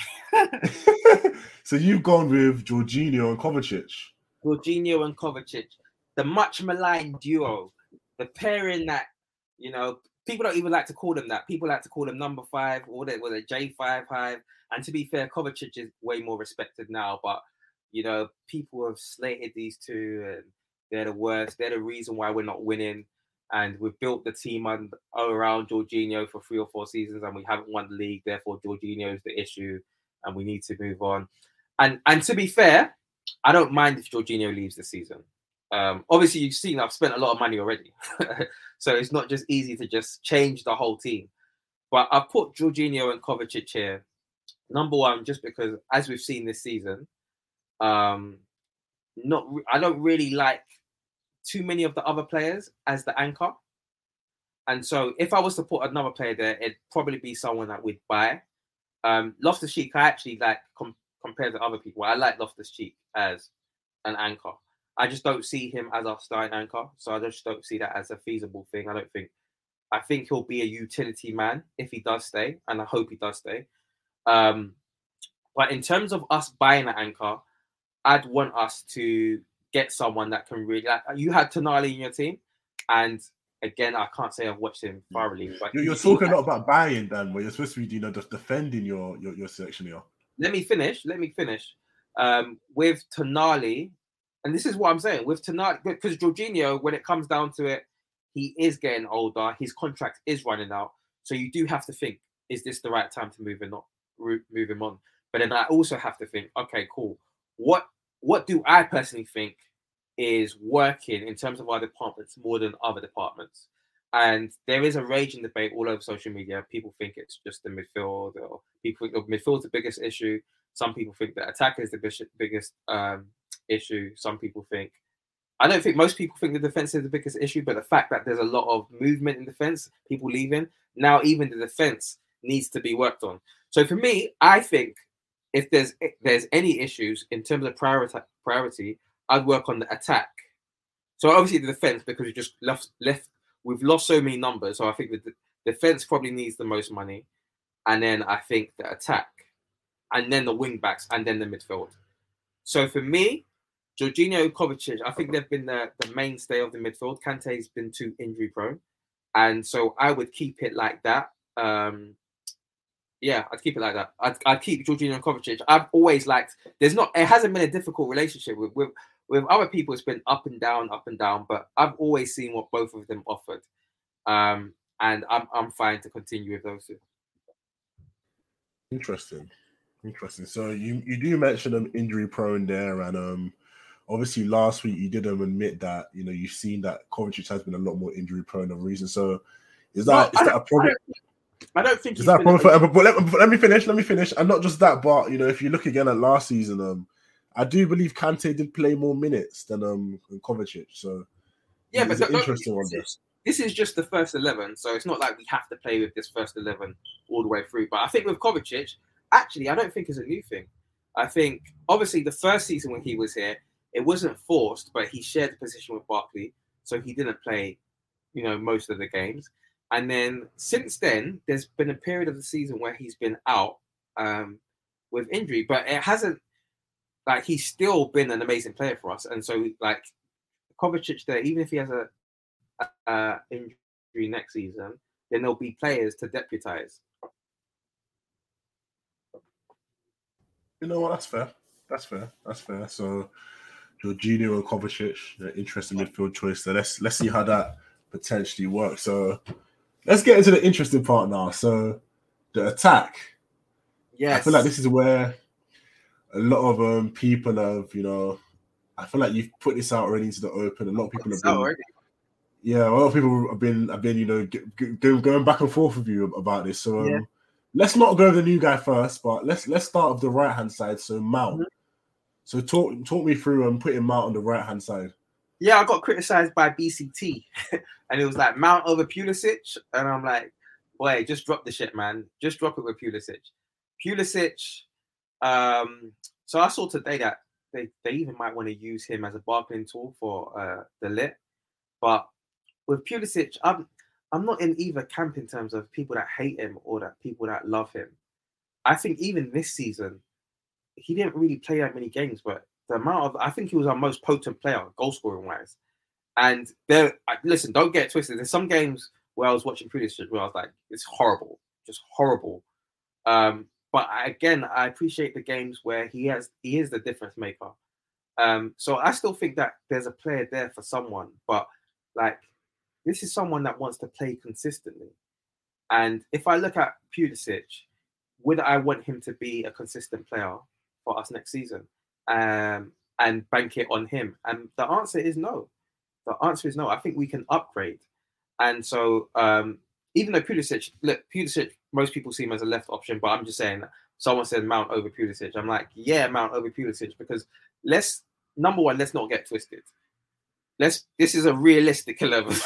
So you've gone with Jorginho and Kovacic. Jorginho and Kovacic, the much maligned duo, the pairing that, you know, people don't even like to call them that. People like to call them number five or the, or the J five hive. And to be fair, Kovacic is way more respected now. But, you know, people have slated these two and they're the worst. They're the reason why we're not winning. And we've built the team on, around Jorginho for three or four seasons and we haven't won the league. Therefore, Jorginho is the issue and we need to move on. And and to be fair, I don't mind if Jorginho leaves this season. Um, obviously, you've seen I've spent a lot of money already. So it's not just easy to just change the whole team. But I've put Jorginho and Kovacic here. Number one, just because, as we've seen this season, um, not I don't really like too many of the other players as the anchor. And so if I was to put another player there, it'd probably be someone that we'd buy. Um, Loftus-Cheek, I actually like, com- compared to other people, I like Loftus-Cheek as an anchor. I just don't see him as our starting anchor. So I just don't see that as a feasible thing. I don't think, I think he'll be a utility man if he does stay. And I hope he does stay. Um, but in terms of us buying an anchor, I'd want us to get someone that can really. Like, you had Tonali in your team, and again, I can't say I've watched him thoroughly. But you're, you're talking a lot about buying, Dan, where you're supposed to be, you know, just defending your your, your selection here. Let me finish. Let me finish. Um, with Tonali, and this is what I'm saying with Tonali, because Jorginho, when it comes down to it, he is getting older. His contract is running out, so you do have to think: is this the right time to move him on? Move him on. But then I also have to think: okay, cool. What what do I personally think is working in terms of our departments more than other departments? And there is a raging debate all over social media. People think it's just the midfield, or people think the midfield's the biggest issue. Some people think that attack is the biggest um, issue. Some people think, I don't think most people think the defense is the biggest issue, but the fact that there's a lot of movement in defense, people leaving, now even the defense needs to be worked on. So for me, I think if there's if there's any issues in terms of priority, priority, I'd work on the attack. So obviously the defense, because we just left left. We've lost so many numbers, so I think the defense probably needs the most money, and then I think the attack, and then the wing backs, and then the midfield. So for me, Jorginho, Kovacic, I think they've been the, the mainstay of the midfield. Kante's been too injury prone, And so I would keep it like that. Um, yeah, I'd keep it like that. I'd, I'd keep Jorginho and Kovacic. I've always liked. There's not. It hasn't been a difficult relationship with with with other people. It's been up and down, up and down. But I've always seen what both of them offered, um, and I'm I'm fine to continue with those two. Interesting, interesting. So you you do mention them injury prone there, and um, obviously last week you did um, admit that you know you've seen that Kovacic has been a lot more injury prone of reason. So is that No, is that a problem? I don't think Is he's that a been problem for? But let, but let me finish. Let me finish. And not just that, but you know, if you look again at last season, um, I do believe Kante did play more minutes than um Kovacic. So yeah, it's but an no, interesting one. this, this is just the first eleven, so it's not like we have to play with this first eleven all the way through. But I think with Kovacic, actually, I don't think it's a new thing. I think obviously the first season when he was here, it wasn't forced, but he shared the position with Barkley, so he didn't play, you know, most of the games. And then since then, there's been a period of the season where he's been out um, with injury, but it hasn't, like, he's still been an amazing player for us. And so, like, Kovacic there, even if he has a, a, a injury next season, then there'll be players to deputize. You know what? That's fair. That's fair. That's fair. So, Jorginho and Kovacic, interesting midfield choice. So let's let's see how that potentially works. So. Let's get into the interesting part now. So, the attack. Yes. I feel like this is where a lot of um, people have, you know, I feel like you've put this out already into the open. A lot of people have been, already. yeah, a lot of people have been, have been, you know, g- g- going back and forth with you about this. So, um, yeah. let's not go with the new guy first, but let's let's start with the right hand side. So, Mount. Mm-hmm. So, talk talk me through um, putting Mount on the right hand side. Yeah, I got criticized by B C T, and it was like Mount over Pulisic, and I'm like, boy, just drop the shit, man. Just drop it with Pulisic. Pulisic. Um, so I saw today that they, they even might want to use him as a bargaining tool for uh, the lit, but with Pulisic, I'm I'm not in either camp in terms of people that hate him or that people that love him. I think even this season, he didn't really play that many games, but the amount of, I think he was our most potent player, goal scoring wise. And there, listen, don't get it twisted. There's some games where I was watching Pulisic where I was like, it's horrible, just horrible. Um, but I, again, I appreciate the games where he has, he is the difference maker. Um, so I still think that there's a player there for someone, but like, this is someone that wants to play consistently. And if I look at Pulisic, would I want him to be a consistent player for us next season? Um, and bank it on him? And the answer is no. The answer is no. I think we can upgrade. And so um, even though Pulisic, look, Pulisic, most people see him as a left option, but I'm just saying, someone said Mount over Pulisic. I'm like, yeah, Mount over Pulisic, because let's, number one, let's not get twisted. Let's, this is a realistic level.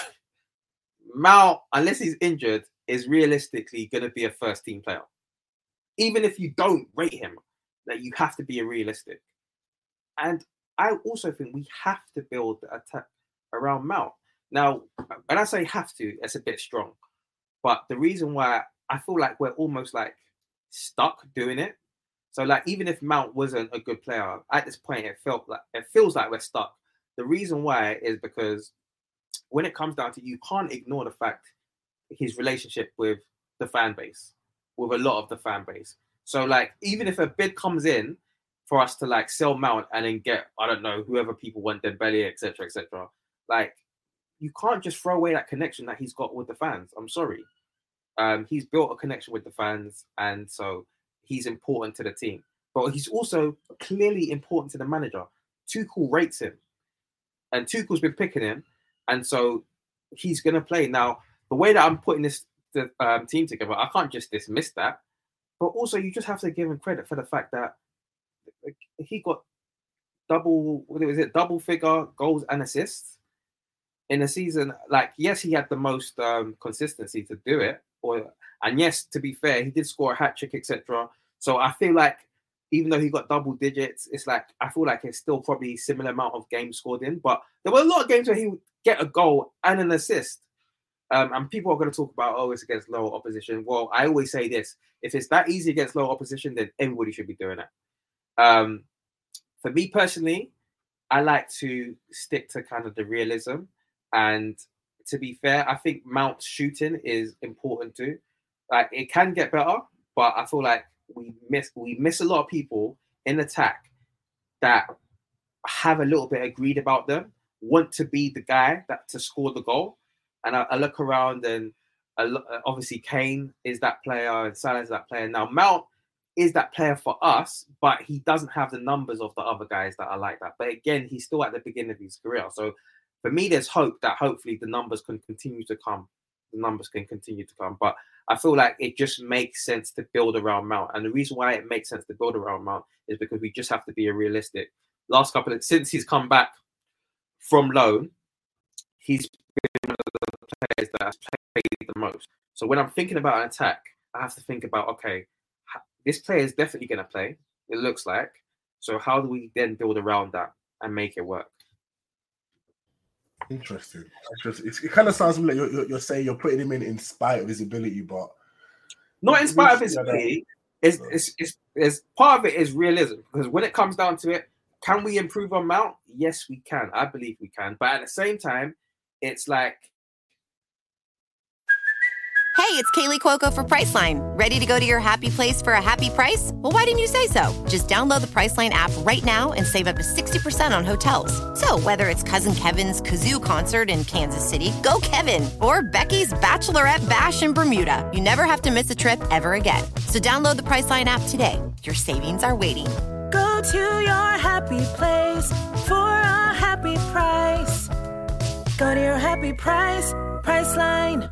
Mount, unless he's injured, is realistically going to be a first team player. Even if you don't rate him, that you have to be a realistic. And I also think we have to build the attack around Mount. Now, when I say have to, it's a bit strong. But the reason why I feel like we're almost like stuck doing it. So like, even if Mount wasn't a good player, at this point, it felt like, it feels like we're stuck. The reason why is because when it comes down to, you can't ignore the fact his relationship with the fan base, with a lot of the fan base. So like, even if a bid comes in for us to like sell Mount and then get, I don't know, whoever people want, Dembele, et cetera, et cetera. Like, you can't just throw away that connection that he's got with the fans. I'm sorry. Um, he's built a connection with the fans, and so he's important to the team. But he's also clearly important to the manager. Tuchel rates him, and Tuchel's been picking him, and so he's going to play. Now, the way that I'm putting this the, um, team together, I can't just dismiss that. But also, you just have to give him credit for the fact that he got double, what was it, double figure goals and assists in a season. Like, yes, he had the most um, consistency to do it, or and yes, to be fair, he did score a hat trick, et cetera. So I feel like even though he got double digits, it's like I feel like it's still probably similar amount of games scored in. But there were a lot of games where he would get a goal and an assist. Um, and people are going to talk about, oh, it's against low opposition. Well, I always say this: if it's that easy against low opposition, then everybody should be doing it. Um, for me personally, I like to stick to kind of the realism. And to be fair, I think Mount's shooting is important too. Like it can get better, but I feel like we miss we miss a lot of people in attack that have a little bit of greed about them, want to be the guy that to score the goal. And I, I look around, and I look, obviously Kane is that player, and Salah is that player. Now Mount is that player for us, but he doesn't have the numbers of the other guys that are like that. But again, he's still at the beginning of his career. So for me, there's hope that hopefully the numbers can continue to come. The numbers can continue to come. But I feel like it just makes sense to build around Mount. And the reason why it makes sense to build around Mount is because we just have to be realistic. Last couple of, since he's come back from loan, he's been one of the players that has played the most. So when I'm thinking about an attack, I have to think about, okay, this player is definitely going to play, it looks like. So how do we then build around that and make it work? Interesting. Interesting. It's, it kind of sounds like you're, you're, you're saying you're putting him in in spite of his ability, but not in spite of his ability. It's, it's, it's, it's part of it is realism, because when it comes down to it, can we improve on Mount? Yes, we can. I believe we can. But at the same time, it's like. Hey, it's Kaylee Cuoco for Priceline. Ready to go to your happy place for a happy price? Well, why didn't you say so? Just download the Priceline app right now and save up to sixty percent on hotels. So whether it's Cousin Kevin's Kazoo Concert in Kansas City, go Kevin, or Becky's Bachelorette Bash in Bermuda, you never have to miss a trip ever again. So download the Priceline app today. Your savings are waiting. Go to your happy place for a happy price. Go to your happy price, Priceline.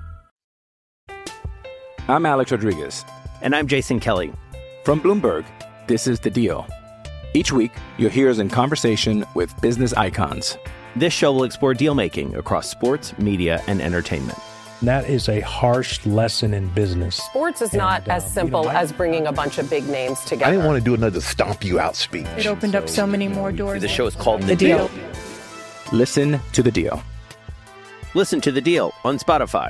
I'm Alex Rodriguez. And I'm Jason Kelly. From Bloomberg, this is The Deal. Each week, you'll hear us in conversation with business icons. This show will explore deal-making across sports, media, and entertainment. That is a harsh lesson in business. Sports is not and, uh, as simple you know, I, as bringing a bunch of big names together. I didn't want to do another stomp you out speech. It opened so, up so many more doors. The show is called The, the deal. deal. Listen to The Deal. Listen to The Deal on Spotify.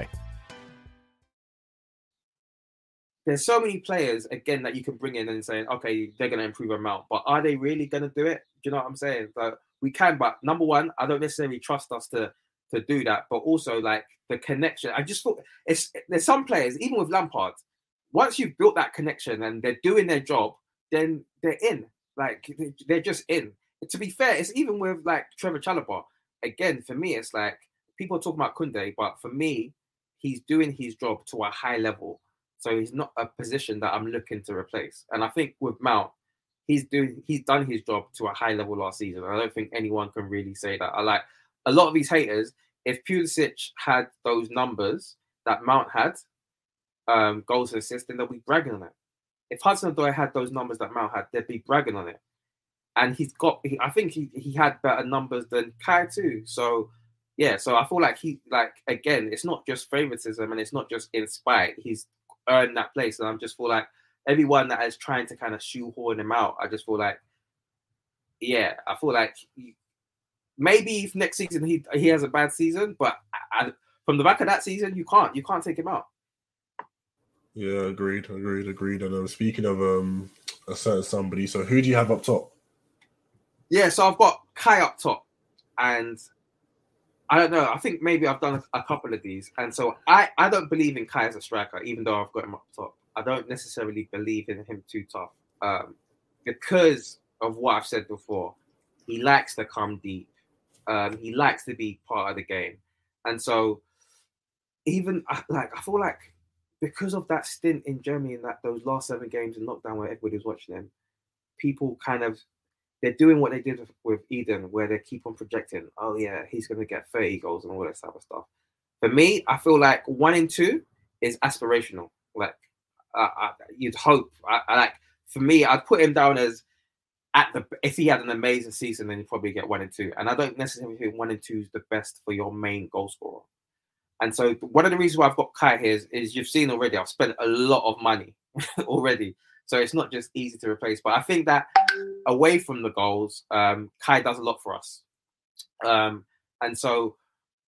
There's so many players, again, that you can bring in and say, okay, they're going to improve their amount. But are they really going to do it? Do you know what I'm saying? So we can, but number one, I don't necessarily trust us to to do that. But also, like, the connection. I just thought, it's there's some players, even with Lampard, once you've built that connection and they're doing their job, then they're in. Like, they're just in. To be fair, it's even with, like, Trevor Chalobah. Again, for me, it's like, people talk about Koundé, but for me, he's doing his job to a high level. So he's not a position that I'm looking to replace. And I think with Mount, he's doing he's done his job to a high level last season. I don't think anyone can really say that. I like a lot of these haters. If Pulisic had those numbers that Mount had, um, goals and assists, then they'll be bragging on it. If Hudson-Odoi had those numbers that Mount had, they'd be bragging on it. And he's got, he, I think he, he had better numbers than Kai too. So yeah, so I feel like he, like, again, it's not just favoritism and it's not just in spite. He's earned that place. And I just feel like everyone that is trying to kind of shoehorn him out, I just feel like, yeah, I feel like he, maybe if next season he he has a bad season, but I, from the back of that season, you can't you can't take him out. Yeah, agreed, agreed, agreed. And um, speaking of um, a certain somebody, so who do you have up top? Yeah, so I've got Kai up top, and I don't know. I think maybe I've done a, a couple of these, and so I, I don't believe in Kai as a striker, even though I've got him up top. I don't necessarily believe in him too tough um, because of what I've said before. He likes to come deep. Um, he likes to be part of the game, and so even like I feel like because of that stint in Germany in that those last seven games in lockdown where everybody was watching him, people kind of. They're doing what they did with, with Eden, where they keep on projecting, oh, yeah, he's going to get thirty goals and all that type of stuff. For me, I feel like one in two is aspirational. Like, uh, I, you'd hope. I, I like For me, I'd put him down as, at the if he had an amazing season, then he'd probably get one and two. And I don't necessarily think one and two is the best for your main goal scorer. And so one of the reasons why I've got Kai here is, is you've seen already, I've spent a lot of money already. So it's not just easy to replace. But I think that away from the goals, um, Kai does a lot for us. Um, and so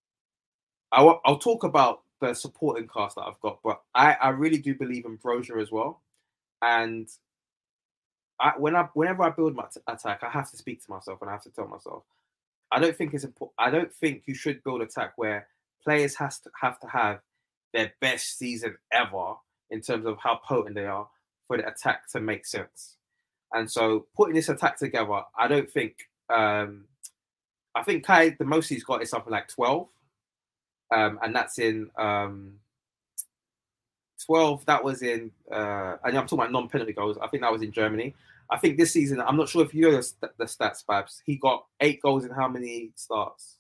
I'll, I'll talk about the supporting cast that I've got. But I, I really do believe in Brozier as well. And I, when I, whenever I build my t- attack, I have to speak to myself and I have to tell myself, I don't think it's important. I don't think you should build attack where players has to have to have their best season ever in terms of how potent they are for the attack to make sense. And so putting this attack together, I don't think, um, I think Kai, the most he's got is something like twelve. Um, and that's in um, twelve, that was in, uh, and I'm talking about non-penalty goals. I think that was in Germany. I think this season, I'm not sure if you know the, the stats, Babs. He got eight goals in how many starts?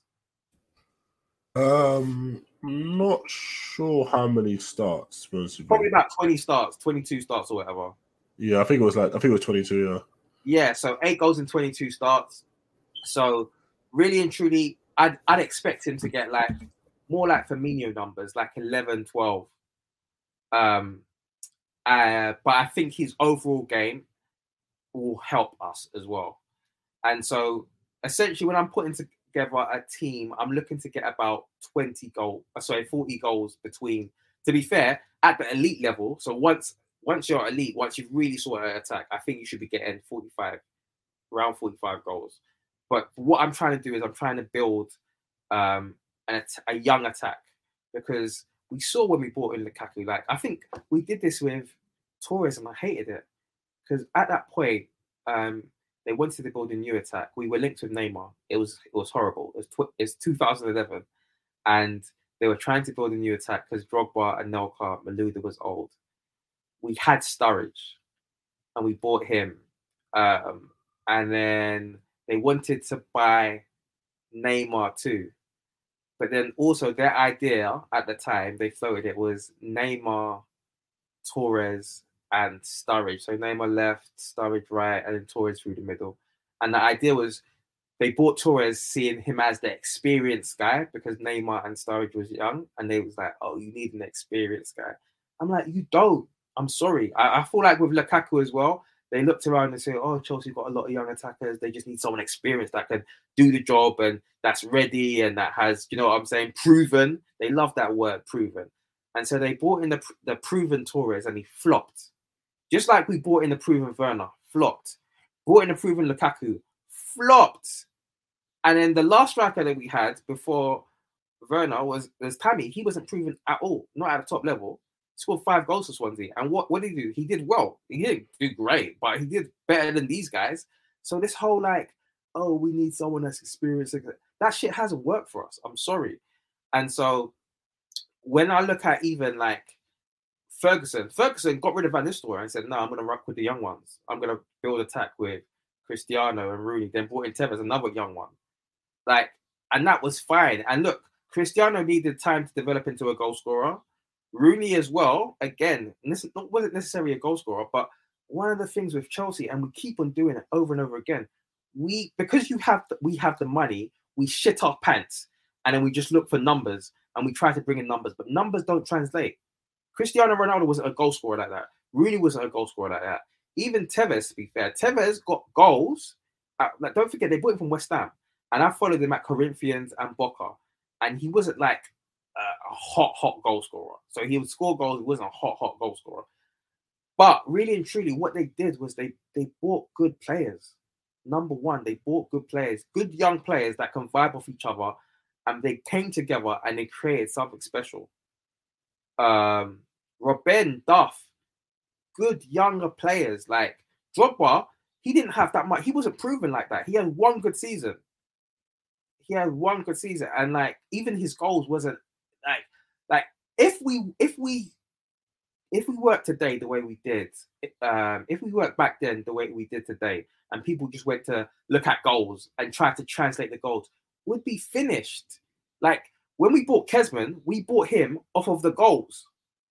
Um, not sure how many starts. Probably about twenty starts, twenty-two starts or whatever. Yeah, I think it was like I think it was twenty-two. Yeah. Yeah, so eight goals in twenty-two starts. So really and truly, I'd I'd expect him to get like more like Firmino numbers, like eleven, twelve. Um, uh, but I think his overall game will help us as well. And so essentially, when I'm putting together a team, I'm looking to get about twenty goals, sorry, forty goals between. To be fair, at the elite level, so once once you're elite, once you've really sorted out attack, I think you should be getting forty-five, around forty-five goals. But what I'm trying to do is I'm trying to build um, an, a young attack, because we saw when we brought in Lukaku, like I think we did this with Torres and I hated it, because at that point um, they wanted to build a new attack. We were linked with Neymar. It was it was horrible. It was tw- it's two thousand eleven, and they were trying to build a new attack because Drogba, Anelka, Malouda was old. We had Sturridge, and we bought him, um, and then they wanted to buy Neymar too. But then also their idea at the time, they floated it, was Neymar, Torres, and Sturridge. So Neymar left, Sturridge right, and then Torres through the middle. And the idea was they bought Torres seeing him as the experienced guy, because Neymar and Sturridge was young. And they was like, oh, you need an experienced guy. I'm like, you don't. I'm sorry. I, I feel like with Lukaku as well, they looked around and said, oh, Chelsea got a lot of young attackers. They just need someone experienced that can do the job and that's ready and that has, you know what I'm saying, proven. They love that word, proven. And so they brought in the, the proven Torres and he flopped. Just like we brought in the proven Werner, flopped. Brought in the proven Lukaku, flopped. And then the last striker that we had before Werner was, was Tammy. He wasn't proven at all, not at the top level. Scored five goals for Swansea. And what, what did he do? He did well. He didn't do great, but he did better than these guys. So this whole like, oh, we need someone that's experienced. That shit hasn't worked for us. I'm sorry. And so when I look at even like Ferguson, Ferguson got rid of Van Nistelrooy and said, no, I'm going to rock with the young ones. I'm going to build attack with Cristiano and Rooney. Then brought in Tevez, another young one. Like, and that was fine. And look, Cristiano needed time to develop into a goal scorer. Rooney as well, again, this wasn't necessarily a goal scorer, but one of the things with Chelsea, and we keep on doing it over and over again, we because you have the, we have the money, we shit our pants, and then we just look for numbers and we try to bring in numbers, but numbers don't translate. Cristiano Ronaldo wasn't a goal scorer like that. Rooney wasn't a goal scorer like that. Even Tevez, to be fair, Tevez got goals. At, like, don't forget, they bought him from West Ham, and I followed him at Corinthians and Boca, and he wasn't like a hot, hot goal scorer. So he would score goals. He wasn't a hot, hot goal scorer. But really and truly, what they did was they they bought good players. Number one, they bought good players, good young players that can vibe off each other, and they came together and they created something special. Um, Robben, Duff, good younger players. Like Drogba, he didn't have that much. He wasn't proven like that. He had one good season. He had one good season, and like even his goals wasn't. Like, like if we if we if we work today the way we did, um, if we work back then the way we did today, and people just went to look at goals and try to translate the goals, we'd be finished. Like when we bought Kezman, we bought him off of the goals.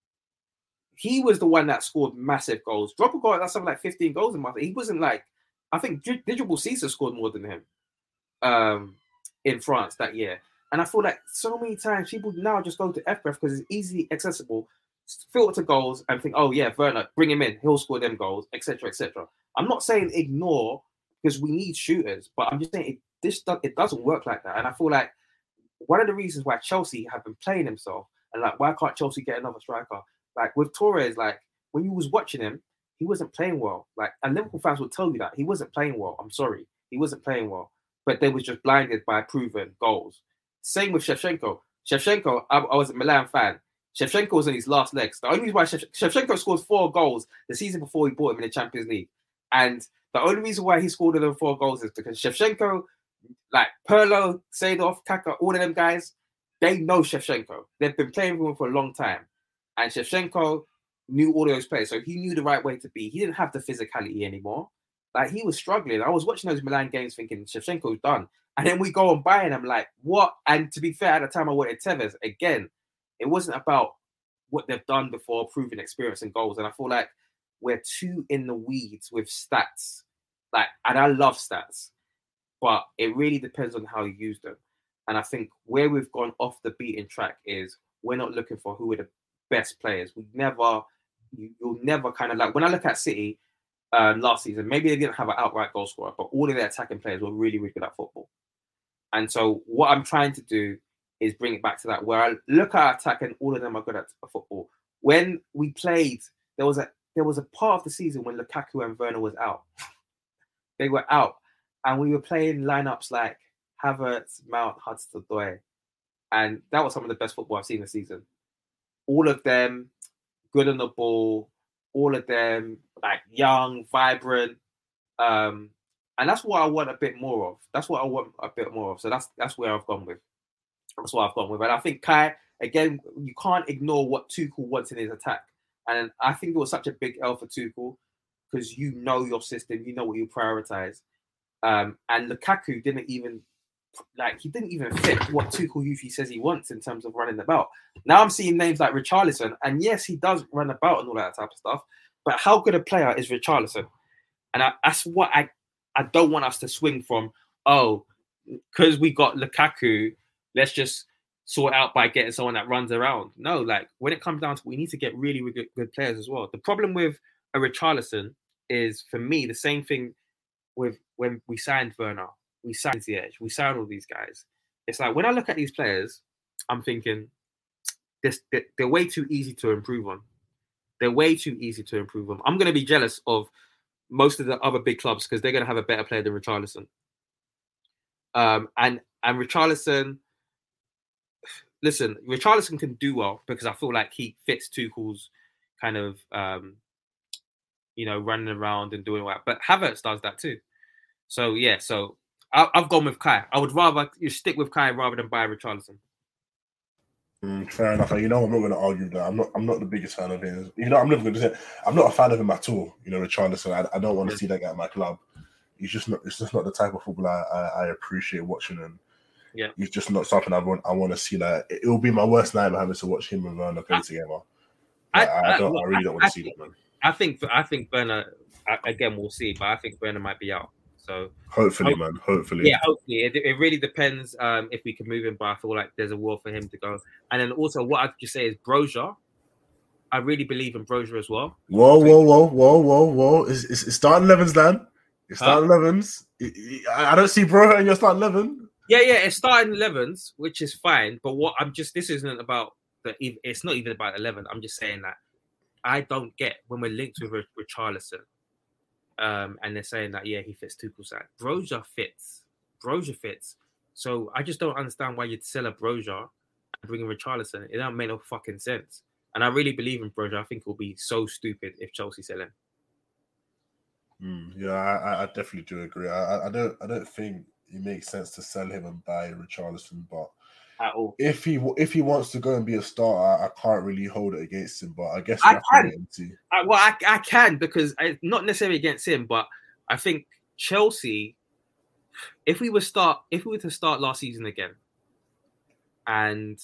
He was the one that scored massive goals. Drogba got that's something like fifteen goals in my. He wasn't like I think Digital Caesar scored more than him um, in France that year. And I feel like so many times people now just go to F B R E F because it's easily accessible, filter goals and think, oh yeah, Werner, bring him in, he'll score them goals, et cetera, et cetera. I'm not saying ignore because we need shooters, but I'm just saying it, this it doesn't work like that. And I feel like one of the reasons why Chelsea have been playing himself and like why can't Chelsea get another striker? Like with Torres, like when you was watching him, he wasn't playing well. Like and Liverpool fans will tell you that he wasn't playing well. I'm sorry, he wasn't playing well, but they was just blinded by proven goals. Same with Shevchenko. Shevchenko, I, I was a Milan fan. Shevchenko was on his last legs. The only reason why Shev- Shevchenko scored four goals the season before we bought him in the Champions League. And the only reason why he scored those four goals is because Shevchenko, like Pirlo, Seedorf, Kaka, all of them guys, they know Shevchenko. They've been playing with him for a long time. And Shevchenko knew all those players. So he knew the right way to be. He didn't have the physicality anymore. Like, he was struggling. I was watching those Milan games thinking, Shevchenko's done. And then we go and buy and I'm like, what? And to be fair, at the time I wanted Tevez. Again, it wasn't about what they've done before, proven experience and goals. And I feel like we're too in the weeds with stats. Like, and I love stats, but it really depends on how you use them. And I think where we've gone off the beaten track is we're not looking for who are the best players. We never, you, you'll never kind of like, when I look at City um, last season, maybe they didn't have an outright goal scorer, but all of their attacking players were really, really good at football. And so what I'm trying to do is bring it back to that, where I look at our attack and all of them are good at football. When we played, there was a there was a part of the season when Lukaku and Werner was out. They were out. And we were playing lineups like Havertz, Mount, Hudson-Odoi. And that was some of the best football I've seen this season. All of them good on the ball, all of them like young, vibrant. Um, and that's what I want a bit more of. That's what I want a bit more of. So that's that's where I've gone with. That's what I've gone with. And I think Kai, again, you can't ignore what Tuchel wants in his attack. And I think it was such a big L for Tuchel because you know your system, you know what you prioritize. Um, and Lukaku didn't even, like, he didn't even fit what Tuchel usually says he wants in terms of running about. Now I'm seeing names like Richarlison, and yes, he does run about and all that type of stuff, but how good a player is Richarlison? And I, that's what I, I don't want us to swing from, oh, because we got Lukaku, let's just sort out by getting someone that runs around. No, like, when it comes down to it, we need to get really, really good, good players as well. The problem with a Richarlison is, for me, the same thing with when we signed Werner, we signed Ziyech, we signed all these guys. It's like, when I look at these players, I'm thinking, this, they're, they're way too easy to improve on. They're way too easy to improve on. I'm going to be jealous of most of the other big clubs because they're going to have a better player than Richarlison. Um, and, and Richarlison... Listen, Richarlison can do well because I feel like he fits Tuchel's kind of, um, you know, running around and doing that. But Havertz does that too. So, yeah, so I, I've gone with Kai. I would rather you stick with Kai rather than buy Richarlison. Mm, fair enough. You know, I'm not going to argue that. I'm not. I'm not the biggest fan of him. You know, I'm never going to say I'm not a fan of him at all. You know, Richarlison. I, I don't want to see that guy at my club. He's just not. It's just not the type of footballer I, I, I appreciate watching him. Yeah, it's just not something I want. I want to see. Like, it will be my worst nightmare having to watch him and Werner play I, together. Like, I, I don't. I, I really don't want to see that, man. I think. I think Werner. Again, we'll see, but I think Werner might be out. So hopefully, hope, man. Hopefully, yeah. Hopefully, it, it really depends um, if we can move him. But I feel like there's a will for him to go. And then also, what I just say is Broja. I really believe in Broja as well. Whoa, whoa, whoa, whoa, whoa, whoa! It's, it's, it's starting elevens, Dan. It's starting huh? elevens. I don't see Broja in your starting eleven. Yeah, yeah, it's starting elevens, which is fine. But what I'm just, this isn't about the, it's not even about eleven. I'm just saying that I don't get when we're linked with Richarlison, um, and they're saying that, yeah, he fits Tuchel's side. Broja fits. Broja fits. So I just don't understand why you'd sell a Broja and bring in Richarlison. It don't make no fucking sense. And I really believe in Broja. I think it will be so stupid if Chelsea sell him. Mm, yeah, I, I definitely do agree. I, I don't, I don't think it makes sense to sell him and buy Richarlison, but at all. If he if he wants to go and be a starter, I can't really hold it against him. But I guess I can. I, well, I, I can because I, not necessarily against him, but I think Chelsea. If we were start, if we were to start last season again, and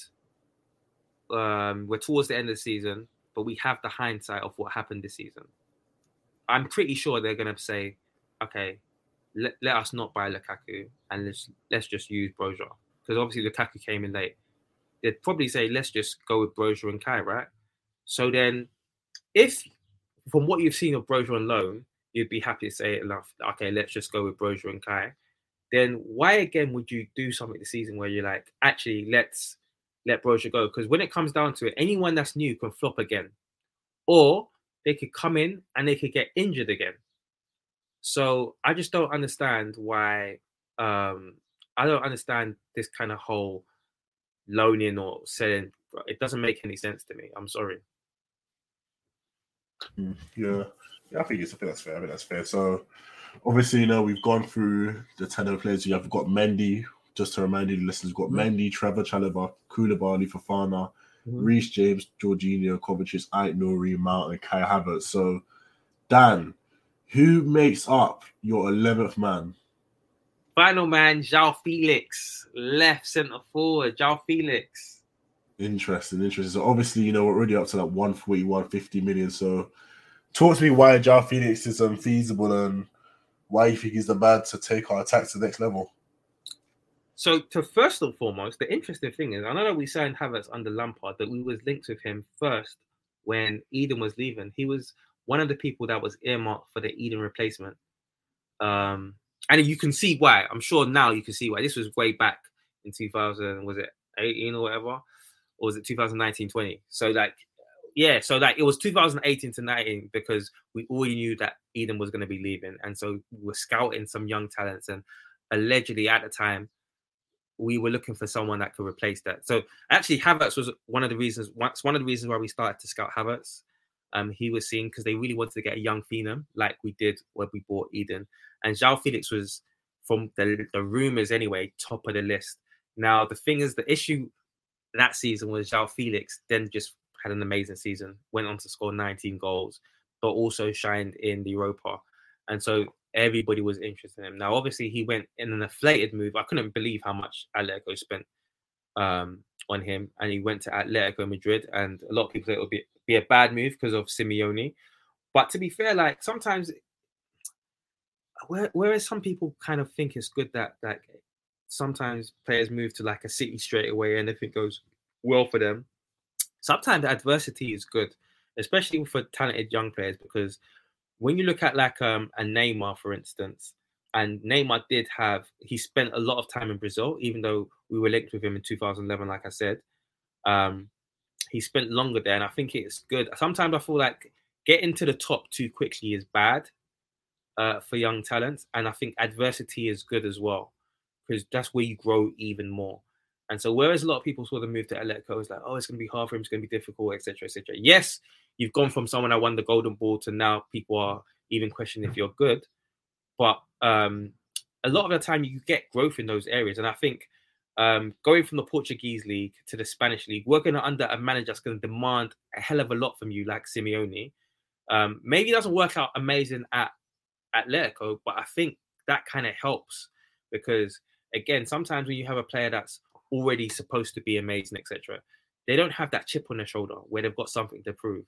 um, we're towards the end of the season, but we have the hindsight of what happened this season, I'm pretty sure they're going to say, okay, let, let us not buy Lukaku and let's let's just use Broja. Because obviously Lukaku came in late. They'd probably say, let's just go with Broja and Kai, right? So then, if, from what you've seen of Broja on loan, you'd be happy to say, enough, okay, let's just go with Broja and Kai, then why again would you do something this season where you're like, actually, let's let Broja go? Because when it comes down to it, anyone that's new can flop again. Or they could come in and they could get injured again. So I just don't understand why... Um, I don't understand this kind of whole loaning or selling. It doesn't make any sense to me. I'm sorry. Yeah, yeah, I think it's I think that's fair. I think that's fair. So, obviously, you know, we've gone through the ten of players. You have got Mendy. Just to remind you, the listeners, we've got mm-hmm. Mendy, Trevor Chalobah, Koulibaly, Fofana, mm-hmm. Reece James, Jorginho, Kovacic, Ait Nouri, Mount, and Kai Havertz. So, Dan, who makes up your eleventh man? Final man, João Felix, left centre forward, João Felix. Interesting, interesting. So obviously, you know, we're already up to like one forty, one fifty million. So talk to me why João Felix is unfeasible and why you think he's the man to take our attack to the next level. So to first and foremost, the interesting thing is, I know that we signed Havertz under Lampard, that we was linked with him first when Eden was leaving. He was one of the people that was earmarked for the Eden replacement. Um, and you can see why. I'm sure now you can see why. This was way back in two thousand, was it eighteen or whatever? Or was it two thousand nineteen twenty? So like, yeah, so like it was two thousand eighteen to nineteen because we already knew that Eden was going to be leaving. And so we were scouting some young talents. And allegedly at the time, we were looking for someone that could replace that. So actually Havertz was one of the reasons, one of the reasons why we started to scout Havertz. Um, he was seen because they really wanted to get a young phenom like we did when we bought Eden. And João Felix was, from the, the rumours anyway, top of the list. Now, the thing is, the issue that season was João Felix then just had an amazing season, went on to score nineteen goals, but also shined in the Europa. And so everybody was interested in him. Now, obviously, he went in an inflated move. I couldn't believe how much Atletico spent um, on him. And he went to Atletico Madrid. And a lot of people say it would be, be a bad move because of Simeone. But to be fair, like sometimes, whereas some people kind of think it's good that like sometimes players move to like a city straight away and if it goes well for them, sometimes adversity is good, especially for talented young players, because when you look at like um, a Neymar, for instance, and Neymar did have, he spent a lot of time in Brazil, even though we were linked with him in two thousand eleven, like I said. Um, he spent longer there, and I think it's good. Sometimes I feel like getting to the top too quickly is bad uh, for young talents, and I think adversity is good as well, because that's where you grow even more. And so whereas a lot of people saw the move to Atletico, it's like, oh, it's going to be hard for him, it's going to be difficult, et cetera, et cetera. Yes, you've gone from someone that won the Golden Ball to now people are even questioning if you're good. But um, a lot of the time you get growth in those areas. And I think um, going from the Portuguese league to the Spanish league, working under a manager that's going to demand a hell of a lot from you, like Simeone, um, maybe it doesn't work out amazing at Atletico, but I think that kind of helps because, again, sometimes when you have a player that's already supposed to be amazing, et cetera, they don't have that chip on their shoulder where they've got something to prove.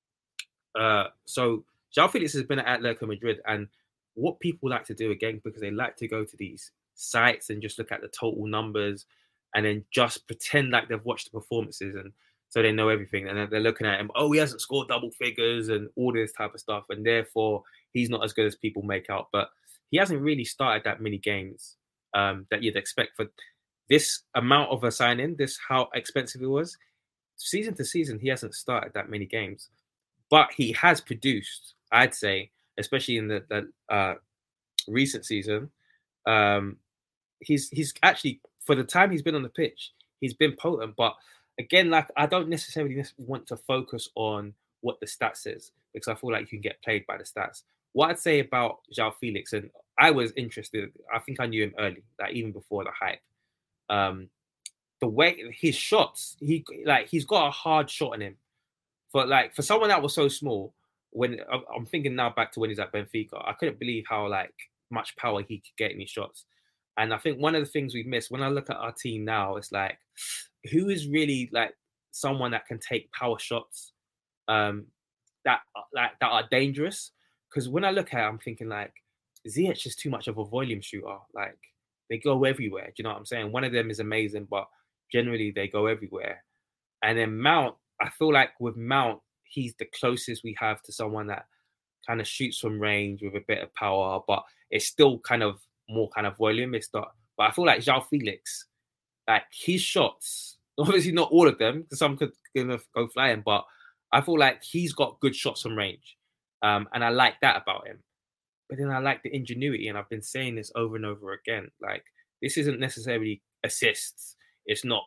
Uh, so João Felix has been at Atletico Madrid, and what people like to do, again, because they like to go to these sites and just look at the total numbers and then just pretend like they've watched the performances and so they know everything. And then they're looking at him, oh, he hasn't scored double figures and all this type of stuff, and therefore he's not as good as people make out. But he hasn't really started that many games um, that you'd expect for this amount of a signing, this how expensive it was. Season to season, he hasn't started that many games. But he has produced, I'd say, especially in the, the uh, recent season. Um, he's he's actually, for the time he's been on the pitch, he's been potent. But again, like I don't necessarily want to focus on what the stats says because I feel like you can get played by the stats. What I'd say about João Felix, and I was interested, I think I knew him early, like even before the hype. Um, the way his shots, he like he's got a hard shot in him. For like for someone that was so small, when I'm thinking now back to when he's at Benfica, I couldn't believe how like much power he could get in his shots. And I think one of the things we've missed when I look at our team now, it's like who is really like someone that can take power shots um, that like that are dangerous. Because when I look at it, I'm thinking like Ziyech is too much of a volume shooter. Like they go everywhere. Do you know what I'm saying? One of them is amazing, but generally they go everywhere. And then Mount, I feel like with Mount, he's the closest we have to someone that kind of shoots from range with a bit of power, but it's still kind of more kind of volume. It's not, but I feel like João Felix, like his shots, obviously not all of them, because some could kind of go flying, but I feel like he's got good shots from range. Um, and I like that about him. But then I like the ingenuity, and I've been saying this over and over again. Like, this isn't necessarily assists. It's not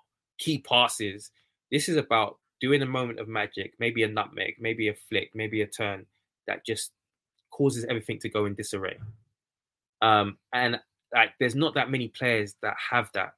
key passes. This is about doing a moment of magic, maybe a nutmeg, maybe a flick, maybe a turn that just causes everything to go in disarray. Um, and like, there's not that many players that have that.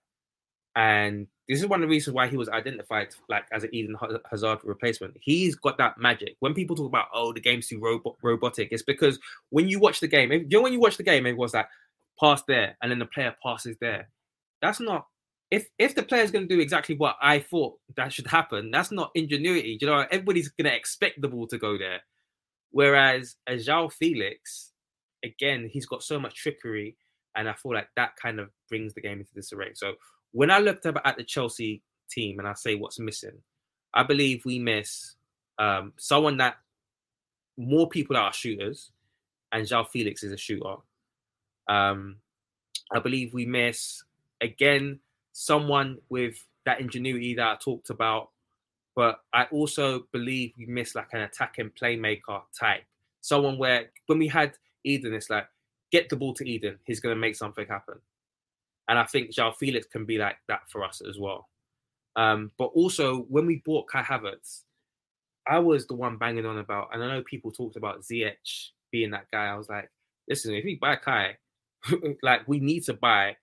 And this is one of the reasons why he was identified like as an Eden Hazard replacement. He's got that magic. When people talk about, oh, the game's too robo- robotic, it's because when you watch the game, you know, when you watch the game, it was like pass there and then the player passes there. That's not, if if the player's going to do exactly what I thought that should happen, that's not ingenuity. You know, everybody's going to expect the ball to go there. Whereas as João Felix, again, he's got so much trickery, and I feel like that kind of brings the game into disarray. So when I looked up at the Chelsea team and I say what's missing, I believe we miss um, someone that more people are shooters, and João Felix is a shooter. Um, I believe we miss, again, someone with that ingenuity that I talked about, but I also believe we miss like an attacking playmaker type. Someone where when we had Eden, it's like, get the ball to Eden, he's going to make something happen. And I think João Felix can be like that for us as well. Um, but also, when we bought Kai Havertz, I was the one banging on about, and I know people talked about Ziyech being that guy. I was like, listen, if we buy Kai, like we need to buy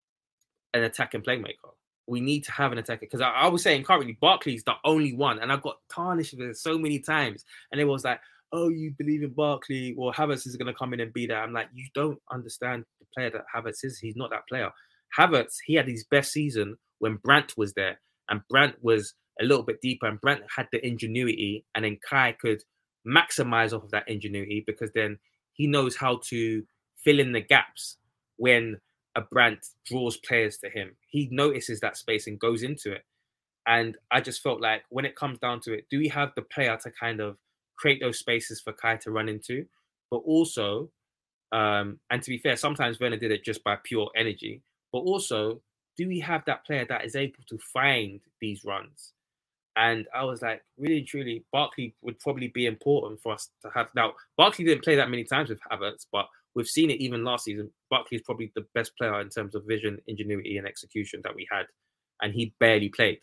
an attacking playmaker. We need to have an attacker. Because I, I was saying currently, Barkley's the only one. And I got tarnished with it so many times. And it was like, oh, you believe in Barkley? Well, Havertz is going to come in and be that. I'm like, you don't understand the player that Havertz is. He's not that player. Havertz, he had his best season when Brandt was there. And Brandt was a little bit deeper. And Brandt had the ingenuity. And then Kai could maximize off of that ingenuity, because then he knows how to fill in the gaps when a Brandt draws players to him. He notices that space and goes into it. And I just felt like when it comes down to it, do we have the player to kind of create those spaces for Kai to run into? But also, um, and to be fair, sometimes Werner did it just by pure energy. But also, do we have that player that is able to find these runs? And I was like, really and truly, Barkley would probably be important for us to have. Now, Barkley didn't play that many times with Havertz, but we've seen it even last season. Barkley is probably the best player in terms of vision, ingenuity, and execution that we had. And he barely played.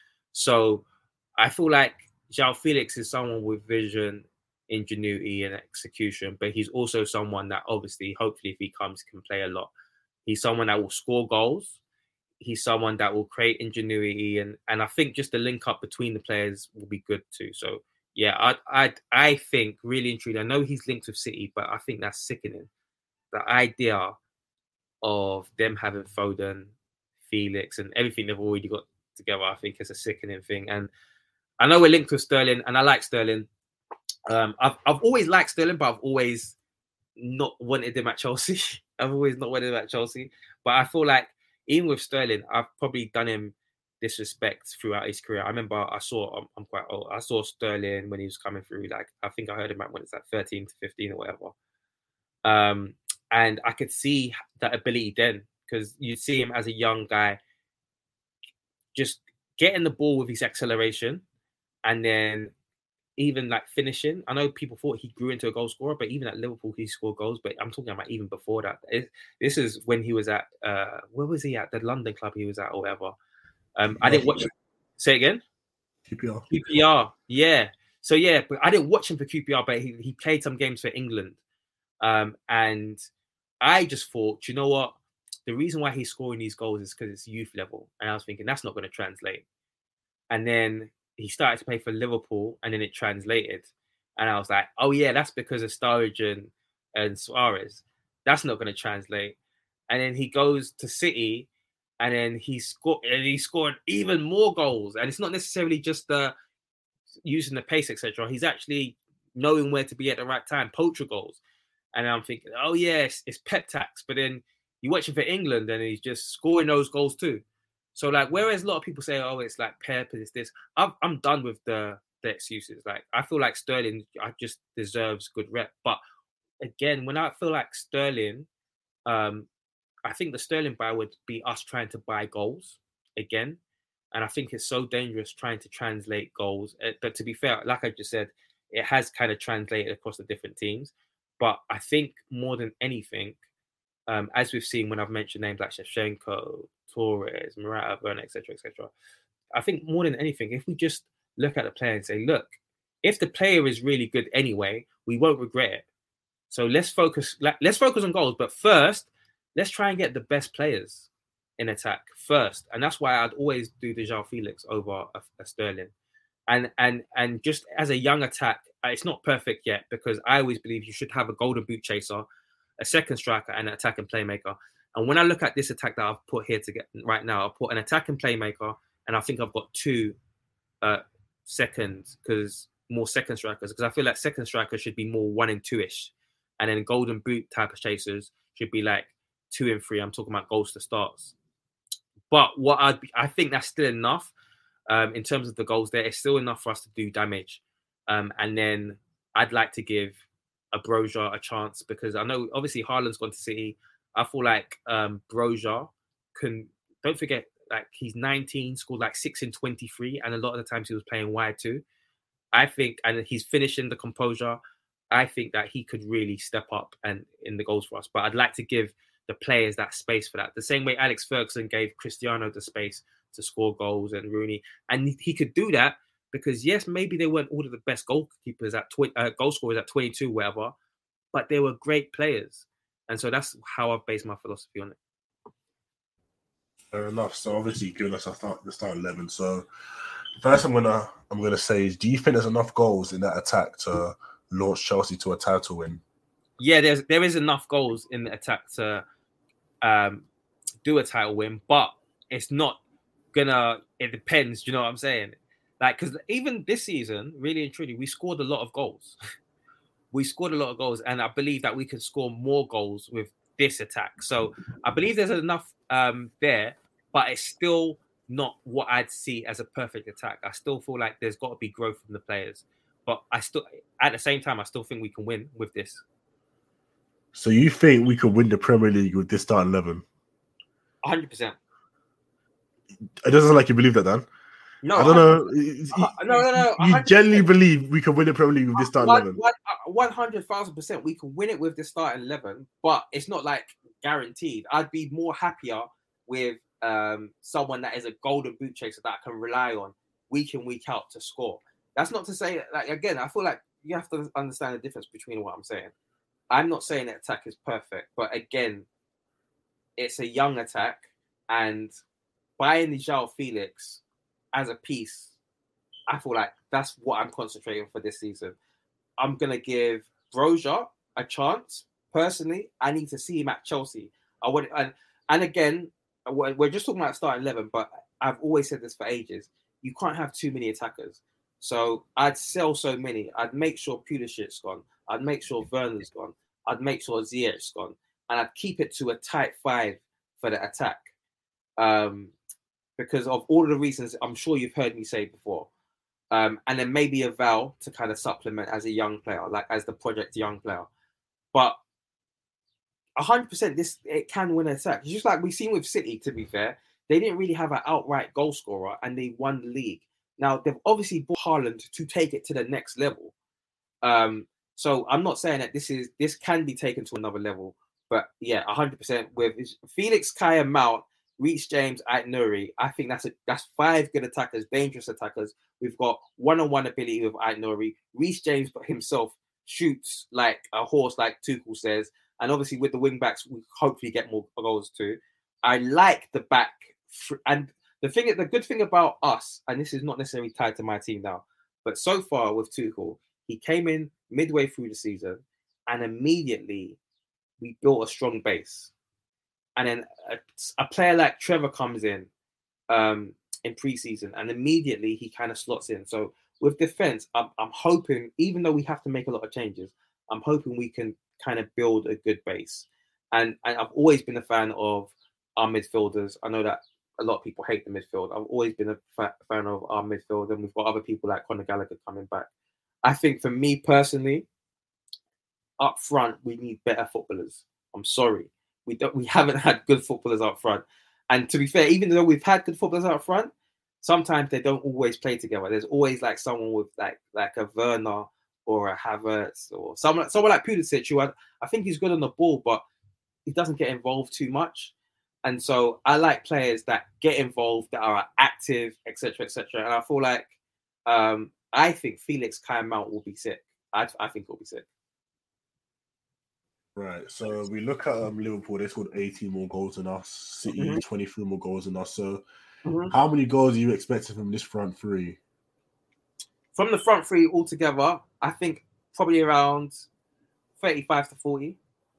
So I feel like João Felix is someone with vision, ingenuity, and execution, but he's also someone that obviously, hopefully, if he comes, can play a lot. He's someone that will score goals. He's someone that will create ingenuity, and and I think just the link up between the players will be good too. So yeah, I I I think really and truly, I know he's linked with City, but I think that's sickening. The idea of them having Foden, Felix, and everything they've already got together, I think is a sickening thing. And I know we're linked with Sterling, and I like Sterling. Um, I've I've always liked Sterling, but I've always not wanted him at Chelsea. I've always not wanted him at Chelsea, but I feel like even with Sterling, I've probably done him disrespect throughout his career. I remember I saw, I'm, I'm quite old, I saw Sterling when he was coming through, like, I think I heard him back when it's like thirteen to fifteen or whatever. Um, and I could see that ability then, because you see him as a young guy, just getting the ball with his acceleration, and then even like finishing. I know people thought he grew into a goal scorer, but even at Liverpool, he scored goals. But I'm talking about even before that. It, this is when he was at, uh, where was he at? The London club he was at or whatever. Um, I didn't watch him. Say again? Q P R. Q P R, yeah. So yeah, but I didn't watch him for Q P R, but he, he played some games for England. Um, and I just thought, you know what? The reason why he's scoring these goals is because it's youth level. And I was thinking, that's not going to translate. And then he started to play for Liverpool, and then it translated. And I was like, oh yeah, that's because of Sturridge and, and Suarez. That's not going to translate. And then he goes to City, and then he scored, and he scored even more goals. And it's not necessarily just the using the pace, et cetera. He's actually knowing where to be at the right time, poacher goals. And I'm thinking, oh yes, it's pep tax. But then you watch him for England, and he's just scoring those goals too. So, like, whereas a lot of people say, oh, it's like Pep, it's this, I'm, I'm done with the, the excuses. Like, I feel like Sterling I just deserves good rep. But, again, when I feel like Sterling, um, I think the Sterling buy would be us trying to buy goals again. And I think it's so dangerous trying to translate goals. But to be fair, like I just said, it has kind of translated across the different teams. But I think more than anything, Um, as we've seen when I've mentioned names like Shevchenko, Torres, Morata, Werner, et cetera, et cetera. I think more than anything, if we just look at the player and say, look, if the player is really good anyway, we won't regret it. So let's focus. Let's focus on goals, but first, let's try and get the best players in attack first, and that's why I'd always do the João Felix over a, a Sterling, and and and just as a young attack, it's not perfect yet because I always believe you should have a golden boot chaser, a second striker, and an attacking playmaker. And when I look at this attack that I've put here to get right now, I've put an attacking playmaker, and I think I've got two uh, seconds because more second strikers because I feel like second strikers should be more one and two ish. And then golden boot type of chasers should be like two and three. I'm talking about goals to starts. But what I'd be, I think that's still enough um, in terms of the goals there. It's still enough for us to do damage. Um, and then I'd like to give a Broja a chance because I know obviously Haaland's gone to City. I feel like um, Broja can, don't forget, like he's nineteen, scored like six in twenty-three. And a lot of the times he was playing wide too. I think, and he's finishing the composure. I think that he could really step up and in the goals for us. But I'd like to give the players that space for that. The same way Alex Ferguson gave Cristiano the space to score goals and Rooney. And he could do that because, yes, maybe they weren't all of the best goalkeepers at tw- uh, goal scorers at twenty-two, whatever, but they were great players. And so that's how I've based my philosophy on it. Fair enough. So obviously giving us a start, the start eleven. So first I'm gonna I'm gonna say is, do you think there's enough goals in that attack to launch Chelsea to a title win? Yeah, there's there is enough goals in the attack to um, do a title win, but it's not gonna. It depends. You know what I'm saying? Like, because even this season, really and truly, we scored a lot of goals. we scored a lot of goals, and I believe that we can score more goals with this attack. So I believe there's enough um, there, but it's still not what I'd see as a perfect attack. I still feel like there's got to be growth from the players. But I still, at the same time, I still think we can win with this. So you think we could win the Premier League with this start eleven? one hundred percent. It doesn't sound like you believe that, Dan. No, I don't know. Uh, no, no, no. You genuinely believe we can win the Premier League with this start eleven? one hundred thousand percent we can win it with the start eleven, but it's not like guaranteed. I'd be more happier with um, someone that is a golden boot chaser that I can rely on week in, week out to score. That's not to say, like, again, I feel like you have to understand the difference between what I'm saying. I'm not saying that attack is perfect, but again, it's a young attack, and buying the João Felix as a piece, I feel like that's what I'm concentrating for this season. I'm going to give Broja a chance. Personally, I need to see him at Chelsea. I want, and, and again, we're just talking about starting eleven, but I've always said this for ages. You can't have too many attackers. So I'd sell so many. I'd make sure Pulisic's gone. I'd make sure Werner's gone. I'd make sure Ziyech's gone. And I'd keep it to a tight five for the attack. Um, because of all of the reasons I'm sure you've heard me say before. Um, and then maybe a Val to kind of supplement as a young player, like as the project young player. But one hundred percent this, it can win an attack. It's just like we've seen with City, to be fair. They didn't really have an outright goal scorer and they won the league. Now, they've obviously bought Haaland to take it to the next level. Um, so I'm not saying that this is this can be taken to another level. But yeah, one hundred percent with Felix, Kaya, Mount, Reece James, Ait-Nouri. I think that's a, that's five good attackers, dangerous attackers. We've got one-on-one ability with Ait-Nouri. Reece James himself shoots like a horse, like Tuchel says. And obviously with the wing-backs, we hopefully get more goals too. I like the back. And the thing, the good thing about us, and this is not necessarily tied to my team now, but so far with Tuchel, he came in midway through the season and immediately we built a strong base. And then a, a player like Trevor comes in um, in pre-season and immediately he kind of slots in. So with defense, I'm, I'm hoping, even though we have to make a lot of changes, I'm hoping we can kind of build a good base. And, and I've always been a fan of our midfielders. I know that a lot of people hate the midfield. I've always been a fa- fan of our midfield, and we've got other people like Conor Gallagher coming back. I think for me personally, up front, we need better footballers. I'm sorry. We don't. We haven't had good footballers up front. And to be fair, even though we've had good footballers up front, sometimes they don't always play together. There's always like someone with like like a Werner or a Havertz or someone, someone like Pulisic, who I, I think he's good on the ball, but he doesn't get involved too much. And so I like players that get involved, that are active, et cetera, et cetera. And I feel like um, I think Felix Kyle-Mount will be sick. I, I think he'll be sick. Right. So we look at um, Liverpool. They scored eighteen more goals than us. City mm-hmm. twenty-three more goals than us. So mm-hmm. how many goals are you expecting from this front three? From the front three altogether, I think probably around thirty-five to forty.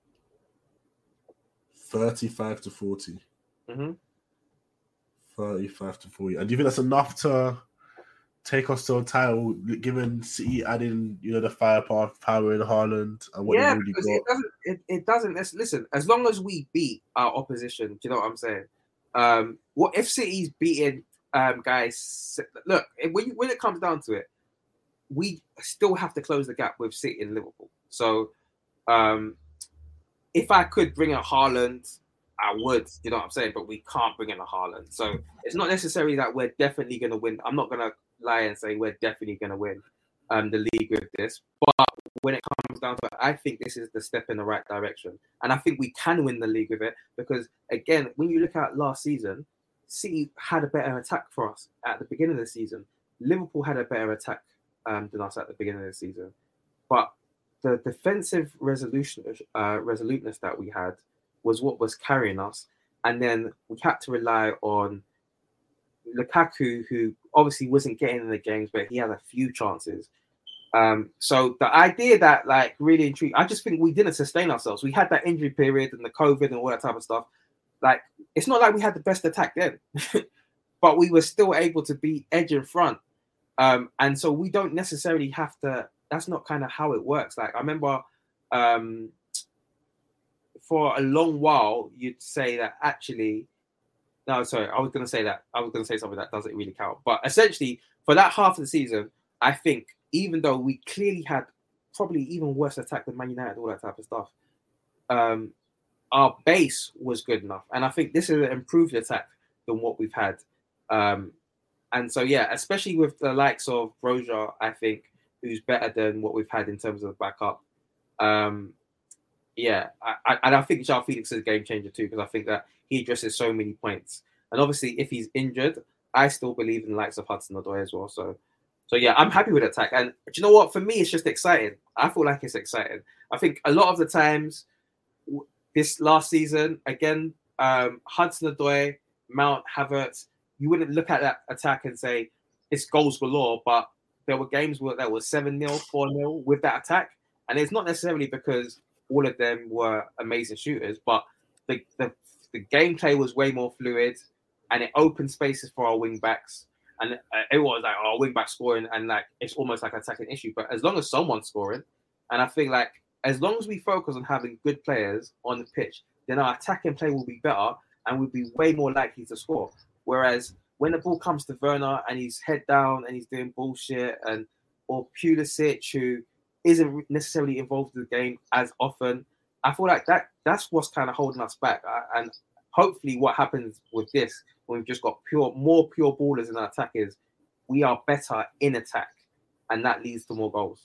thirty-five to forty. Mm-hmm. thirty-five to forty. And do you think that's enough to take us to a title, given City adding, you know, the firepower power in Haaland and what yeah, they've already because got? It doesn't, it, it doesn't, let's, listen, as long as we beat our opposition, do you know what I'm saying? Um, what if City's beating um, guys? Look, when, you, when it comes down to it, we still have to close the gap with City and Liverpool. So, um, if I could bring in Haaland, I would, you know what I'm saying? But we can't bring in a Haaland. So it's not necessary that we're definitely going to win. I'm not going to lie and say we're definitely going to win um, the league with this. But when it comes down to it, I think this is the step in the right direction. And I think we can win the league with it because, again, when you look at last season, City had a better attack for us at the beginning of the season. Liverpool had a better attack um, than us at the beginning of the season. But the defensive resolution, uh, resoluteness that we had was what was carrying us. And then we had to rely on Lukaku, who obviously wasn't getting in the games, but he had a few chances. Um, so the idea that, like, really intrigued, I just think we didn't sustain ourselves. We had that injury period and the COVID and all that type of stuff. Like, it's not like we had the best attack then, but we were still able to be edge in front. Um, and so we don't necessarily have to, that's not kind of how it works. Like, I remember um, for a long while, you'd say that actually, no, sorry, I was going to say that. I was going to say something that doesn't really count. But essentially, for that half of the season, I think, even though we clearly had probably even worse attack than Man United, all that type of stuff, um, our base was good enough. And I think this is an improved attack than what we've had. Um, and so, yeah, especially with the likes of Broja, I think, who's better than what we've had in terms of backup. Um, yeah, I, I, and I think João Felix is a game changer too, because I think that he addresses so many points. And obviously, if he's injured, I still believe in the likes of Hudson-Odoi as well. So, so yeah, I'm happy with attack. And do you know what? For me, it's just exciting. I feel like it's exciting. I think a lot of the times this last season, again, um, Hudson-Odoi, Mount, Havertz, you wouldn't look at that attack and say it's goals galore, but there were games where that was seven nil, four nil with that attack. And it's not necessarily because all of them were amazing shooters, but the, the, the gameplay was way more fluid and it opened spaces for our wing backs. And it was like our wing back scoring and like it's almost like an attacking issue. But as long as someone's scoring, and I think like as long as we focus on having good players on the pitch, then our attacking play will be better and we'll be way more likely to score. Whereas when the ball comes to Werner and he's head down and he's doing bullshit, and or Pulisic, who isn't necessarily involved in the game as often, I feel like that that's what's kind of holding us back. And hopefully what happens with this, when we've just got pure, more pure ballers in our attack, is we are better in attack, and that leads to more goals.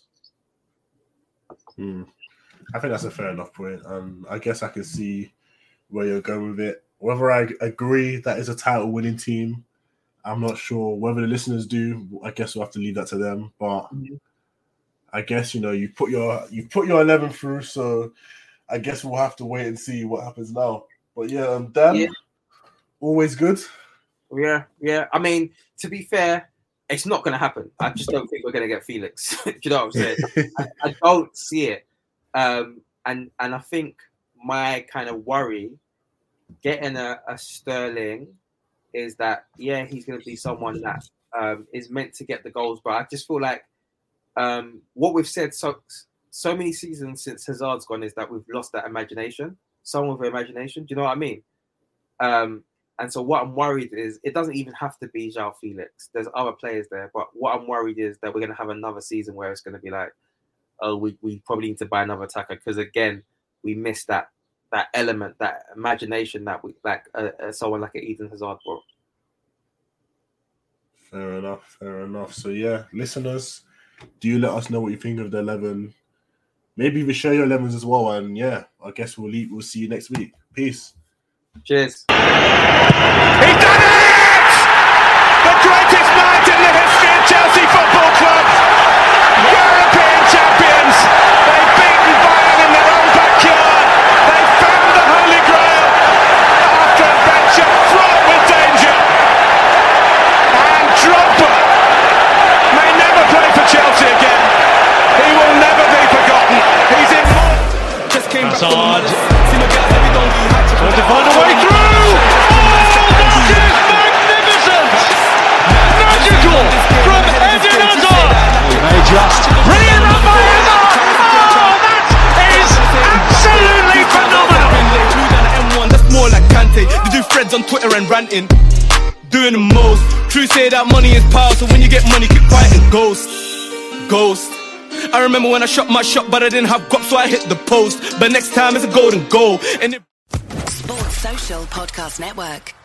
Hmm. I think that's a fair enough point. Um, I guess I can see where you're going with it. Whether I agree that is a title-winning team, I'm not sure. Whether the listeners do, I guess we'll have to leave that to them. But mm-hmm. I guess, you know, you put your you put your eleven through, so I guess we'll have to wait and see what happens now. But yeah, um, Dan, yeah. always good. Yeah, yeah. I mean, to be fair, it's not going to happen. I just don't think we're going to get Felix. Do you know what I'm saying? I, I don't see it. Um, and and I think my kind of worry getting a, a Sterling is that, yeah, he's going to be someone that um, is meant to get the goals. But I just feel like um, what we've said so so many seasons since Hazard's gone is that we've lost that imagination. Someone with imagination. Do you know what I mean? Um, and so what I'm worried is it doesn't even have to be João Felix. There's other players there. But what I'm worried is that we're going to have another season where it's going to be like, oh, we, we probably need to buy another attacker. Because, again, we missed that that element, that imagination that we like uh, uh, someone like an Eden Hazard brought. Fair enough, fair enough. So yeah, listeners, do you let us know what you think of the eleven? Maybe even share your elevens as well. And yeah, I guess we'll leave, we'll see you next week. Peace. Cheers. He's done it! The greatest night in the history of Chelsea Football Club. European champions. They've beaten Bayern in their own backyard. They found the Holy Grail after a venture fraught with danger. And Drogba may never play for Chelsea again. He will never be forgotten. He's in. Just came back from trying to find a way through. Magical from Eden Hazard. They just brilliant run by Hazard. Oh, that is absolutely phenomenal. That's more like Kante. They do threads on Twitter and ranting, doing the most. True say that money is power, so when you get money, keep quiet and ghost, ghost. I remember when I shot my shot, but I didn't have guap, so I hit the post. But next time it's a golden goal. And it- Sports Social Podcast Network.